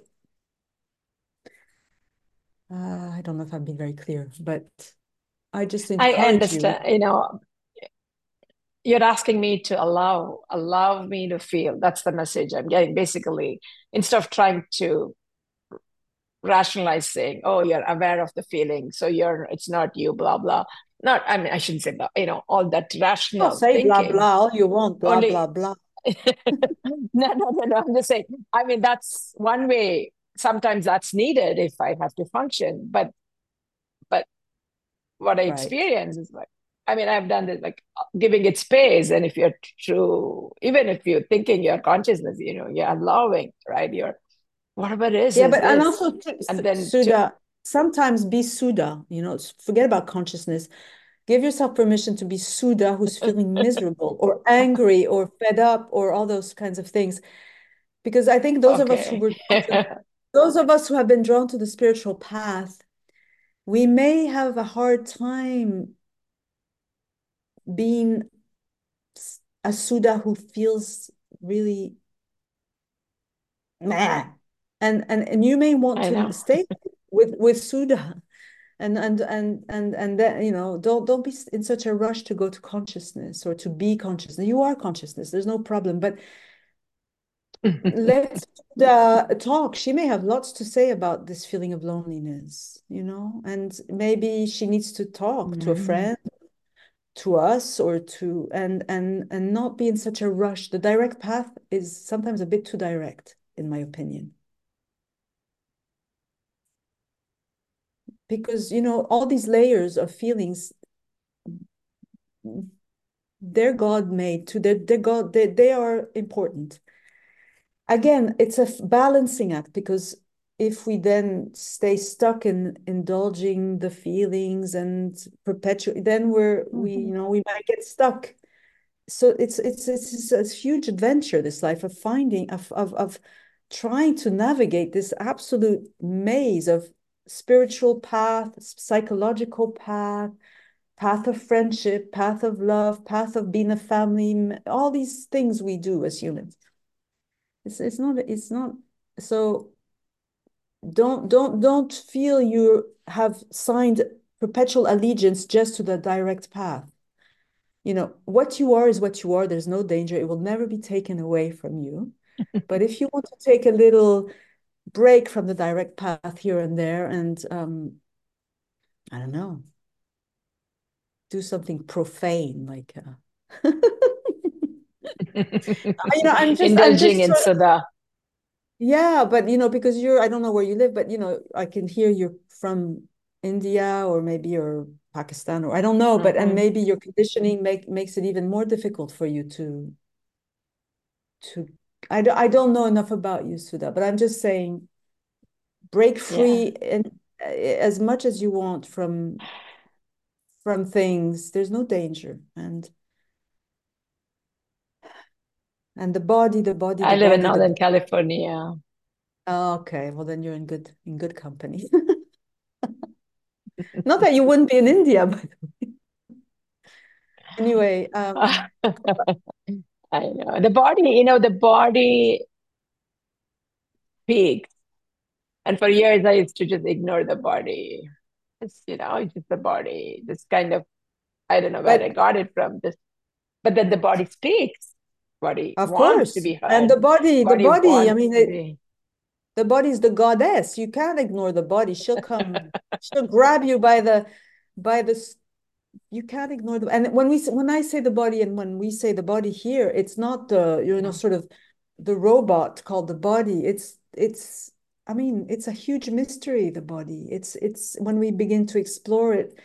I don't know if I've been very clear, but I just I encourage you. understand, you're asking me to allow me to feel. That's the message I'm getting. Basically, instead of trying to rationalize saying, oh, you're aware of the feeling, so it's not you, blah, blah. Not, I mean, I shouldn't say that, all that Oh, rational say blah thinking. blah all you want, blah blah Only, blah. no, no, no, no. I'm just saying, I mean, that's one way. Sometimes that's needed if I have to function. But what I Right. experience is like, I mean, I've done this, like giving it space. And if you're true, even if you're thinking your consciousness, you're allowing, right? You're, whatever it Yeah, is but and this. also And then to, Suda, sometimes be Suda, forget about consciousness. Give yourself permission to be Suda, who's feeling miserable or angry or fed up or all those kinds of things. Because I think okay. those of us who have been drawn to the spiritual path, we may have a hard time being a Suda who feels really meh. And you may want I to know. stay with Suda and then, don't be in such a rush to go to consciousness or to be consciousness. You are consciousness. There's no problem. But let's talk. She may have lots to say about this feeling of loneliness, and maybe she needs to talk to a Mm. friend, to us, or to and not be in such a rush. The direct path is sometimes a bit too direct, in my opinion. Because, all these layers of feelings, they're God made too. They're God, they are important. Again, it's a balancing act, because if we then stay stuck in indulging the feelings and perpetuate, then Mhm. we might get stuck. So it's a huge adventure, this life of finding of trying to navigate this absolute maze of spiritual path, psychological path, path of friendship, path of love, path of being a family, all these things we do as humans. It's not so. Don't feel you have signed perpetual allegiance just to the direct path. What you are is what you are. There's no danger. It will never be taken away from you. But if you want to take a little break from the direct path here and there, and I don't know, do something profane, like I'm Indulging just in sort of, soda. yeah, but because I don't know where you live, but I can hear you're from India, or maybe you're Pakistan, or I don't know, but and Mhm. maybe your conditioning makes it even more difficult for you to I don't know enough about you, Sudha, but I'm just saying, break Yeah. free, and as much as you want from things. There's no danger, and I the live in body, the Northern body. California. Oh, okay, well then you're in good company. Not that you wouldn't be in India, but anyway, I know. The body speaks. And for years, I used to just ignore the body. It's just the body. This kind of, I don't know where I but got it from. But then the body speaks. Body of wants to course, be and heard. the Body body. I wants mean, to be. the body's the goddess. You can't ignore the body. She'll come. She'll grab you by the you can't ignore the. And when I say the body, and when we say the body here, it's not the Yeah, sort of the robot called the body. It's I mean, it's a huge mystery, the body. It's when we begin to explore it,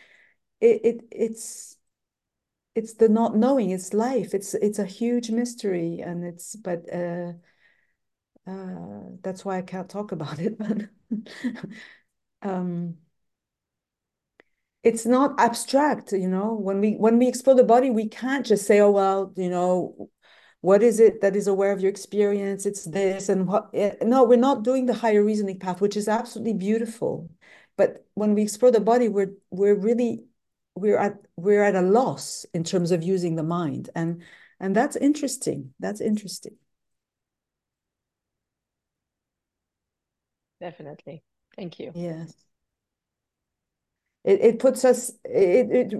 it's the not knowing. It's life. It's a huge mystery, and it's but that's why I can't talk about it. But um it's not abstract. When we explore the body, we can't just say, oh well, what is it that is aware of your experience? It's this and what. No, we're not doing the higher reasoning path, which is absolutely beautiful. But when we explore the body, we're really we're at a loss in terms of using the mind, and that's interesting. That's interesting. definitely. Thank you. Yes. It puts us, it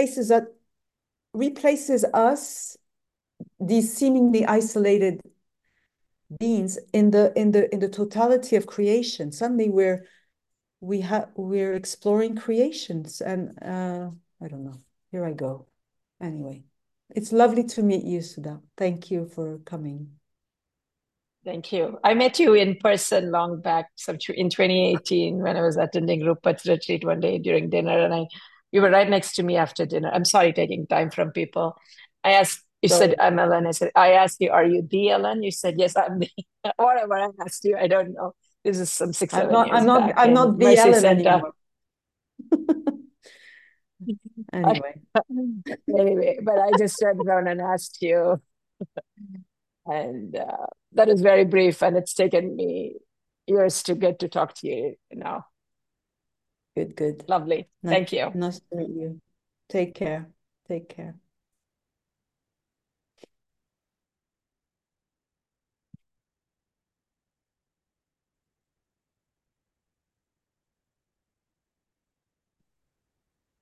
replaces us, these seemingly isolated beings, in the totality of creation. Suddenly we're exploring creations, and I don't know. Here I go. Anyway, it's lovely to meet you, Sudha. Thank you for coming. Thank you. I met you in person long back, in 2018 when I was attending Rupert's retreat one day during dinner, and you were right next to me after dinner. I'm sorry taking time from people. I asked, you said, So I'm Ellen. I asked you, are you the Ellen? You said, yes, I'm the, whatever I asked you. I don't know. This is some six, I'm seven not I'm years not back I'm in not the Mercy Ellen Center. anymore. Anyway, Anyway, but I just turned around and asked you. And that is very brief, and it's taken me years to get to talk to you now. good, good. Lovely. Nice, Thank you. nice to meet you. Take care. Take care.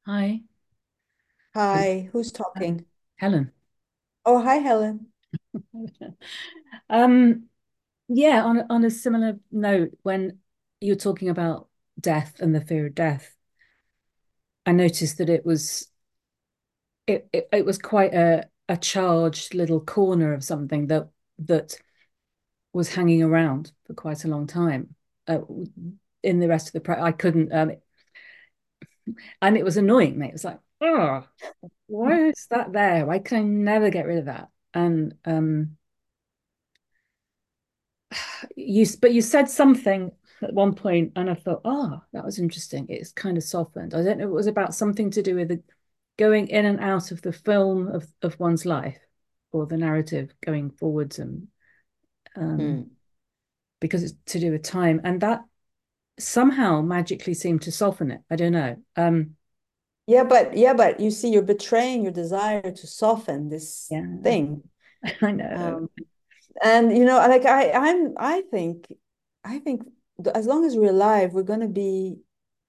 Hi, Hel- Hi, who's oh, talking? Helen. Oh, hi, Helen. Um, yeah, on a similar note, when you're talking about death and the fear of death, I noticed that it was quite a charged little corner of something that was hanging around for quite a long time. In the rest of the I couldn't, and it was annoying me. It was like, oh, why is that there? Why can I never get rid of that? And you said something at one point and I thought, oh, that was interesting. It's kind of softened. I don't know, it was about something to do with going in and out of the film of one's life or the narrative going forwards, and um Hmm. because it's to do with time, and that somehow magically seemed to soften it. I don't know. Yeah, but you see, you're betraying your desire to soften this Yeah. thing. I know. Um, and like I think as long as we're alive, we're gonna be.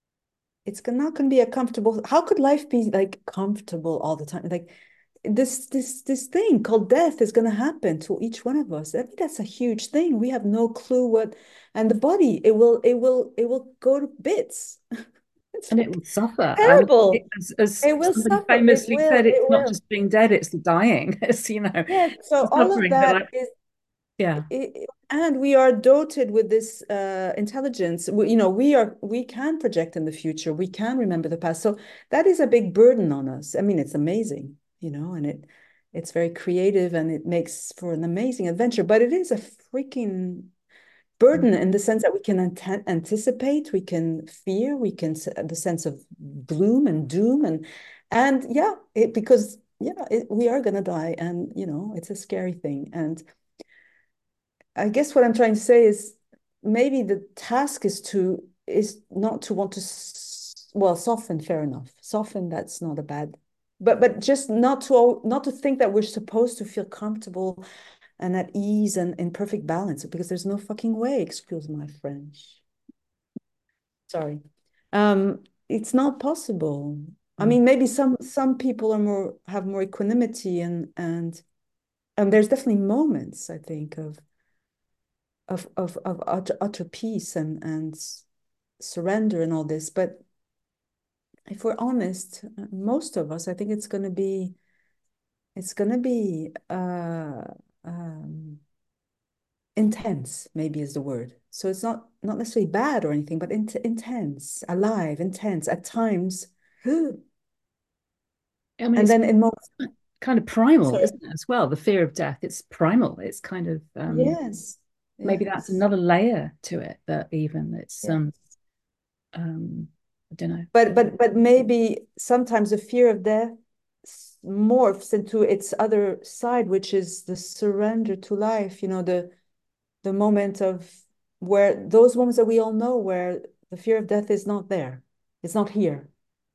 Not gonna be a comfortable. How could life be like comfortable all the time? Like this thing called death is gonna happen to each one of us. I think that's a huge thing. We have no clue what, and the body, it will go to bits. It's And it like will suffer. I mean, terrible. as It will somebody suffer. It famously will. said, it's It not will. just being dead, it's the dying. It's, Yes. So the all of suffering. But like, that is, yeah. and we are doted with this intelligence. We can project in the future. We can remember the past. So that is a big burden on us. I mean, it's amazing, and it's very creative and it makes for an amazing adventure. But it is a freaking burden in the sense that we can anticipate, we can fear, we can the sense of gloom and doom and yeah, because yeah, we are gonna die, and it's a scary thing. And I guess what I'm trying to say is maybe the task is not to want to well, soften, fair enough. Soften, that's not a bad, but just not to think that we're supposed to feel comfortable and at ease and in perfect balance, because there's no fucking way, excuse my French. Sorry. It's not possible. I Mm. mean, maybe some people have more equanimity, and there's definitely moments, I think, of utter peace and surrender and all this. But if we're honest, most of us, I think it's gonna be um, intense, maybe is the word. So it's not necessarily bad or anything, but intense, alive, intense at times. I mean, And it's then in moments, kind of primal, sorry, isn't it, as well? The fear of death, it's primal. It's kind of, yes, maybe that's yes, another layer to it, that even it's, yes. um, I don't know. But maybe sometimes the fear of death morphs into its other side, which is the surrender to life. The moment of where those moments that we all know where the fear of death is not there, it's not here.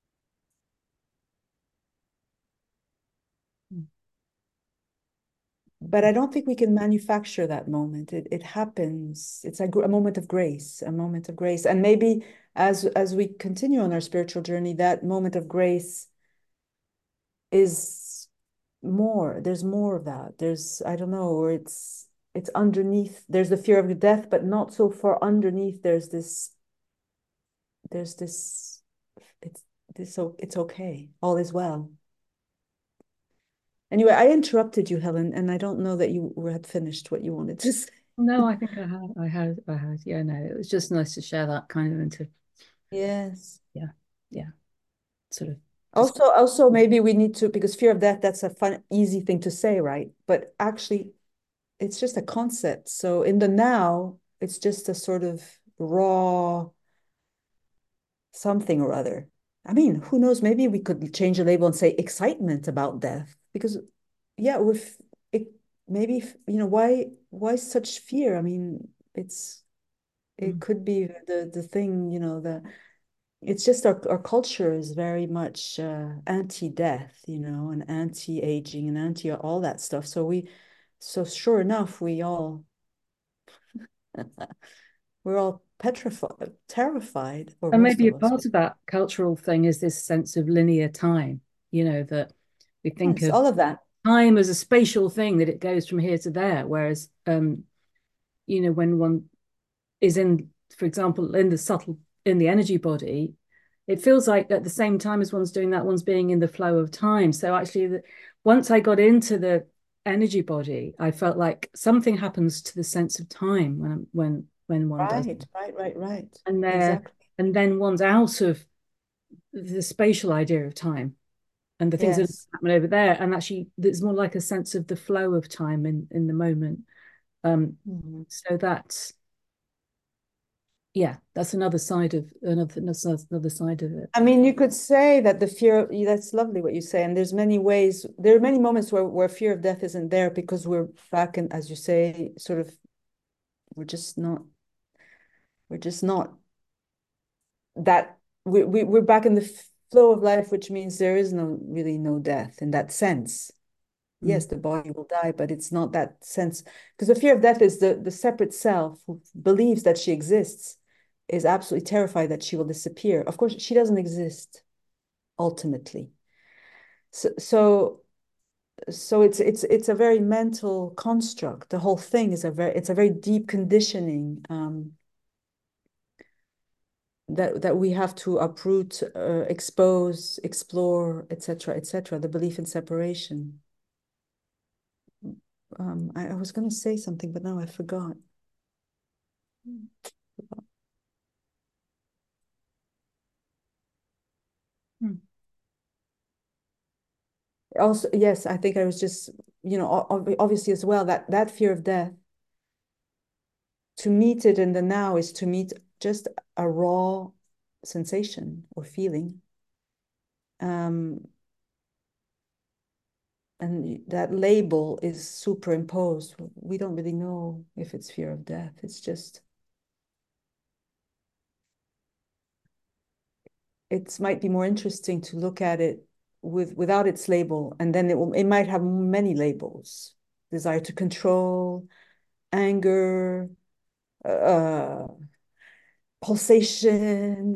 But I don't think we can manufacture that moment. It happens. It's a moment of grace, a moment of grace. And maybe as we continue on our spiritual journey, that moment of grace is more. There's more of that. I don't know, or it's underneath. There's the fear of death, but not so far underneath. There's this it's so it's okay. All is well. Anyway, I interrupted you, Helen, and I don't know that you had finished what you wanted to say. No, I think I had. Yeah, no, it was just nice to share that kind of into, Yes. yeah, yeah, sort of just, Also, maybe we need to, because fear of death, that's a fun, easy thing to say, right? But actually, it's just a concept. So in the now, it's just a sort of raw something or other. I mean, who knows? Maybe we could change the label and say excitement about death, because yeah, it maybe why such fear? I mean, it mm, could be the thing, the it's just our culture is very much anti-death, and anti-aging and anti all that stuff. So sure enough, we're all petrified, terrified, or And most maybe a of us. part of that cultural thing is this sense of linear time, that we think Yes, of all of that. time as a spatial thing, that it goes from here to there. Whereas, when one is in, for example, in the energy body, it feels like at the same time as one's doing that, one's being in the flow of time. So actually, once I got into the energy body, I felt like something happens to the sense of time when one does, Right. and there, Exactly. and then one's out of the spatial idea of time and the things that Yes. happen over there, and actually, there's more like a sense of the flow of time in the moment. Mhm. So that's yeah, that's another side of another side of it. I mean, you could say that the fear, that's lovely what you say. And there's many ways, there are many moments where fear of death isn't there because we're back in, as you say, sort of, we're just not, we're just not that, we're back in the flow of life, which means there is really no death in that sense. Mm. Yes, the body will die, but it's not that sense. Because the fear of death is the separate self who believes that she exists, is absolutely terrified that she will disappear. Of course, she doesn't exist ultimately. So it's a very mental construct. The whole thing is it's a very deep conditioning that we have to uproot, expose, explore, etc., etc. The belief in separation. I was going to say something, but now I forgot. Mm. Also, yes, I think I was just, obviously as well, that fear of death, to meet it in the now is to meet just a raw sensation or feeling. Um, and that label is superimposed. We don't really know if it's fear of death. It's just, it might be more interesting to look at it without its label, and then it might have many labels: desire to control, anger, uh, pulsation.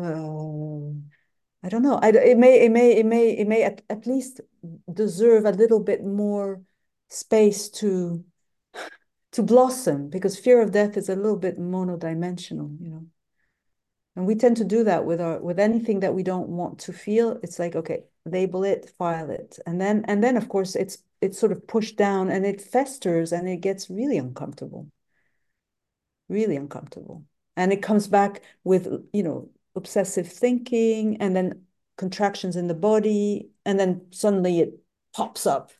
I don't know. It may at least deserve a little bit more space to blossom, because fear of death is a little bit monodimensional. And we tend to do that with anything that we don't want to feel. It's like, okay, label it, file it. And then of course it's sort of pushed down and it festers and it gets really uncomfortable. Really uncomfortable. And it comes back with, obsessive thinking and then contractions in the body, and then suddenly it pops up.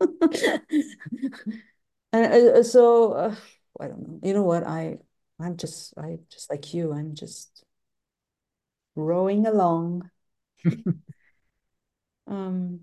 And I don't know. You know what? I just like you. I'm just rowing along. Um,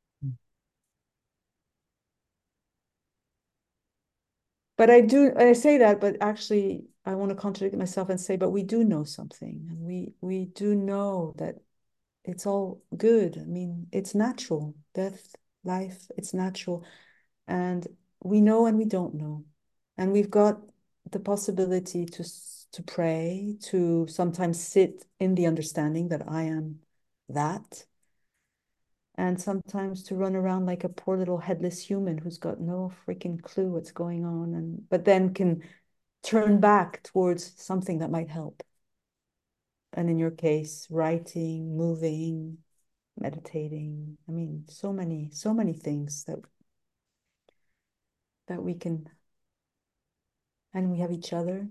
but I say that, but actually I want to contradict myself and say, but we do know something, and we do know that it's all good. I mean, it's natural. Death, life, it's natural. And we know and we don't know. And we've got the possibility to pray, to sometimes sit in the understanding that I am that, and sometimes to run around like a poor little headless human who's got no freaking clue what's going on, and but then can turn back towards something that might help. And in your case, writing, moving, meditating. I mean, so many things that we can, and we have each other.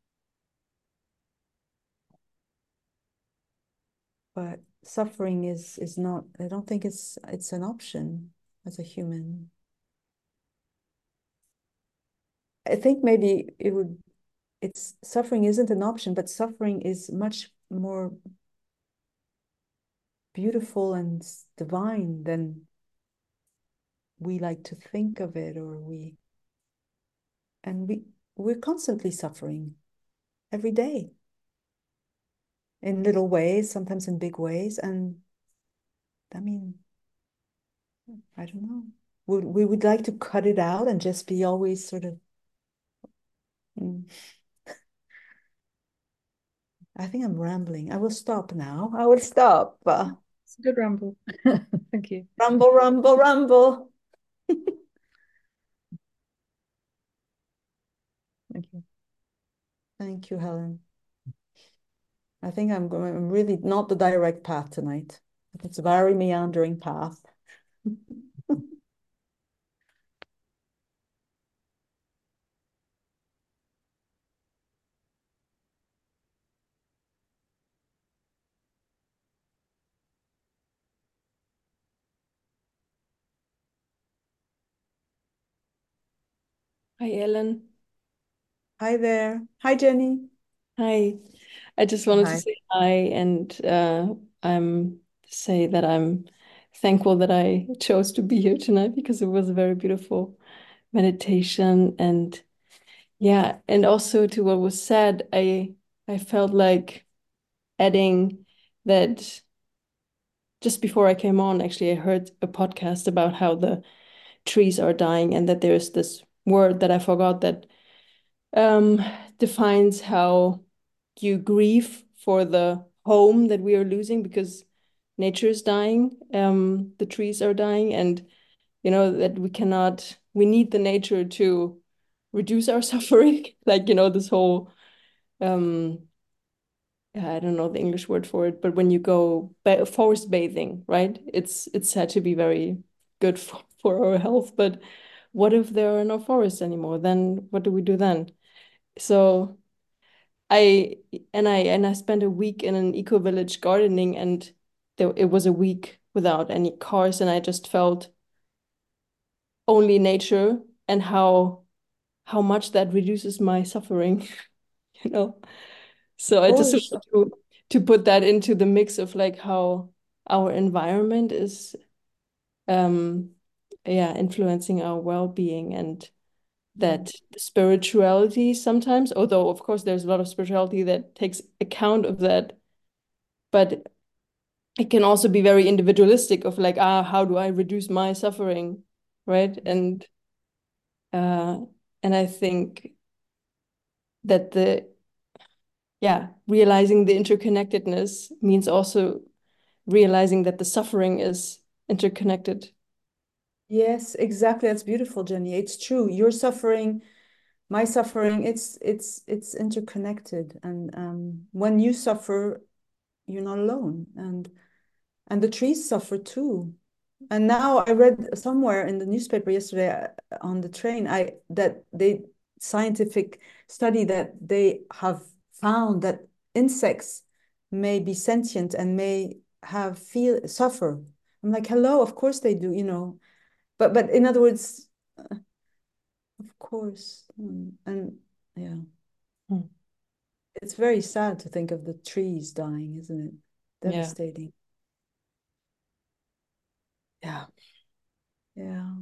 But suffering is not, I don't think it's an option as a human. I think maybe it's suffering isn't an option, but suffering is much more beautiful and divine than we like to think of it, and we're constantly suffering every day in little ways, sometimes in big ways. And I mean, I don't know. We would like to cut it out and just be always sort of, mm, I think I'm rambling. I will stop now. I will stop. It's a good ramble. Thank you. Rumble, rumble, rumble. Thank you. Thank you, Helen. I think I'm really not the direct path tonight. It's a very meandering path. Hi, Ellen. Hi there. Hi, Jenny. Hi. I just wanted to Hi. say hi and I'm say that I'm thankful that I chose to be here tonight because it was a very beautiful meditation and yeah, and also to what was said, I felt like adding that just before I came on, actually, I heard a podcast about how the trees are dying and that there's this word that I forgot that um, defines how you grieve for the home that we are losing because nature is dying, the trees are dying, and that we need the nature to reduce our suffering. Like, this whole, um, I don't know the English word for it, but when you go forest bathing, right? It's said to be very good for our health, but what if there are no forests anymore? Then what do we do then? So I I spent a week in an eco village gardening, and it was a week without any cars, and I just felt only nature and how much that reduces my suffering, you know. So Of I just course. wanted to put that into the mix of like how our environment is um yeah, influencing our well-being, and Mm. that spirituality sometimes, although of course there's a lot of spirituality that takes account of that, but it can also be very individualistic of like, how do I reduce my suffering, right? Uh and I think that realizing the interconnectedness means also realizing that the suffering is interconnected. Yes, exactly. That's beautiful, Jenny. It's true. Your suffering, my suffering, it's interconnected. And when you suffer, you're not alone. And the trees suffer too. And now I read somewhere in the newspaper yesterday on the train, that they scientific study that they have found that insects may be sentient and may have feel suffer. I'm like, hello, of course they do, But in other words, of course, and yeah, Mm. it's very sad to think of the trees dying, isn't it? Yeah. Devastating. Yeah. Yeah.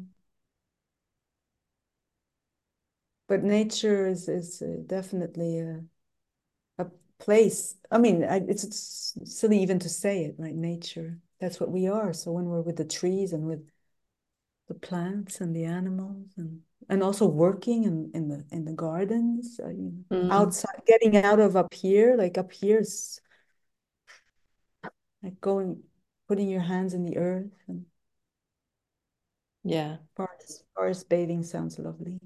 But nature is definitely a place. I mean, it's silly even to say it, right? Nature. That's what we are. So when we're with the trees and with the plants and the animals and also working in the gardens, Mm. outside, getting out of up here, like up here is like putting your hands in the earth, and Yeah. forest bathing sounds lovely.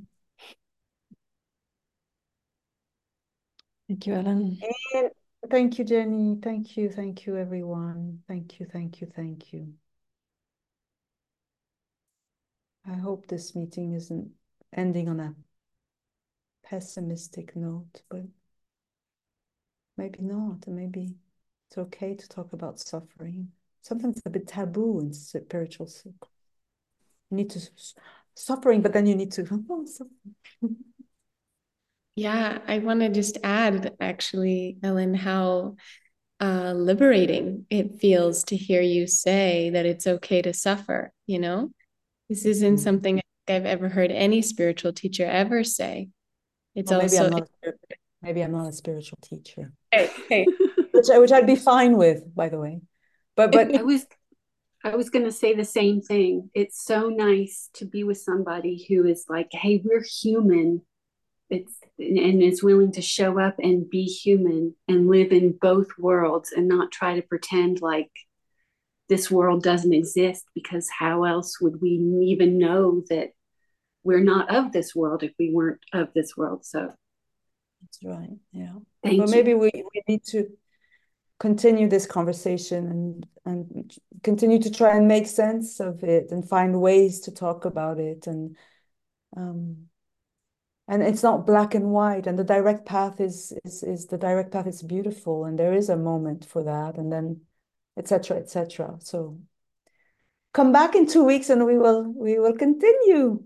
Thank you, Ellen. And thank you, Jenny. Thank you, everyone. Thank you. I hope this meeting isn't ending on a pessimistic note, but maybe not. And maybe it's okay to talk about suffering. Sometimes it's a bit taboo in spiritual circles. You need to suffering, but then you need to Yeah, I want to just add, actually, Ellen, how liberating it feels to hear you say that it's okay to suffer. This isn't something I've ever heard any spiritual teacher ever say. It's Well, also maybe I'm not a spiritual teacher, hey. which I'd be fine with, by the way. But I was going to say the same thing. It's so nice to be with somebody who is like, hey, we're human. and is willing to show up and be human and live in both worlds and not try to pretend like this world doesn't exist, because how else would we even know that we're not of this world if we weren't of this world? So That's right. Yeah. thank But you. maybe we need to continue this conversation and continue to try and make sense of it and find ways to talk about it. And it's not black and white, and the direct path is the direct path is beautiful, and there is a moment for that, and then etc. etc. So come back in 2 weeks and we will continue.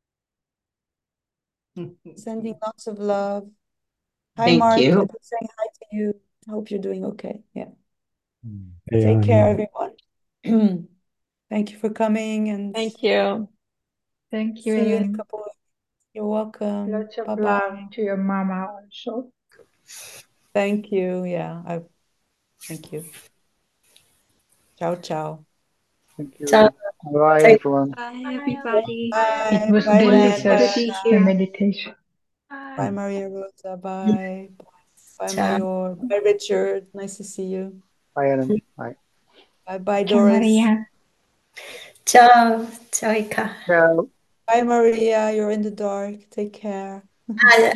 Sending lots of love. Hi, Thank Mark. you. I'm saying hi to you. I hope you're doing okay. Yeah. Hey, Take care, Ellen. everyone. Thank you for coming, and Thank you. Thank you, see you in a Ellen. couple of weeks. You're welcome. Lots of Bye-bye. love to your mama also. Thank you. Yeah, thank you. Ciao, ciao. Thank you. So, Bye, take everyone. Bye, everybody. It Bye. was Bye, Wonderful to delicious, be Nana. the here. meditation. Bye, Maria Rosa. Bye. Bye, ciao. Mayor. Bye, Richard. Nice to see you. Bye, Ellen. Bye. Bye, Ciao, Doris. Maria. Ciao. Ciao, Ika. Ciao. Bye, Maria. You're in the dark. Take care. Ah,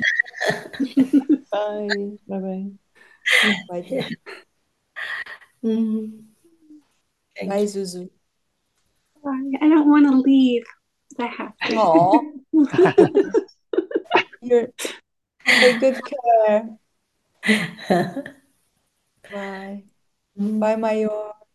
Bye. Bye-bye. Bye, yeah. Doris. Mm, thank Bye, you. Zuzu. Bye. I don't want to leave. I have to. Aw, take good care. Bye. Mm. Bye, Mayor.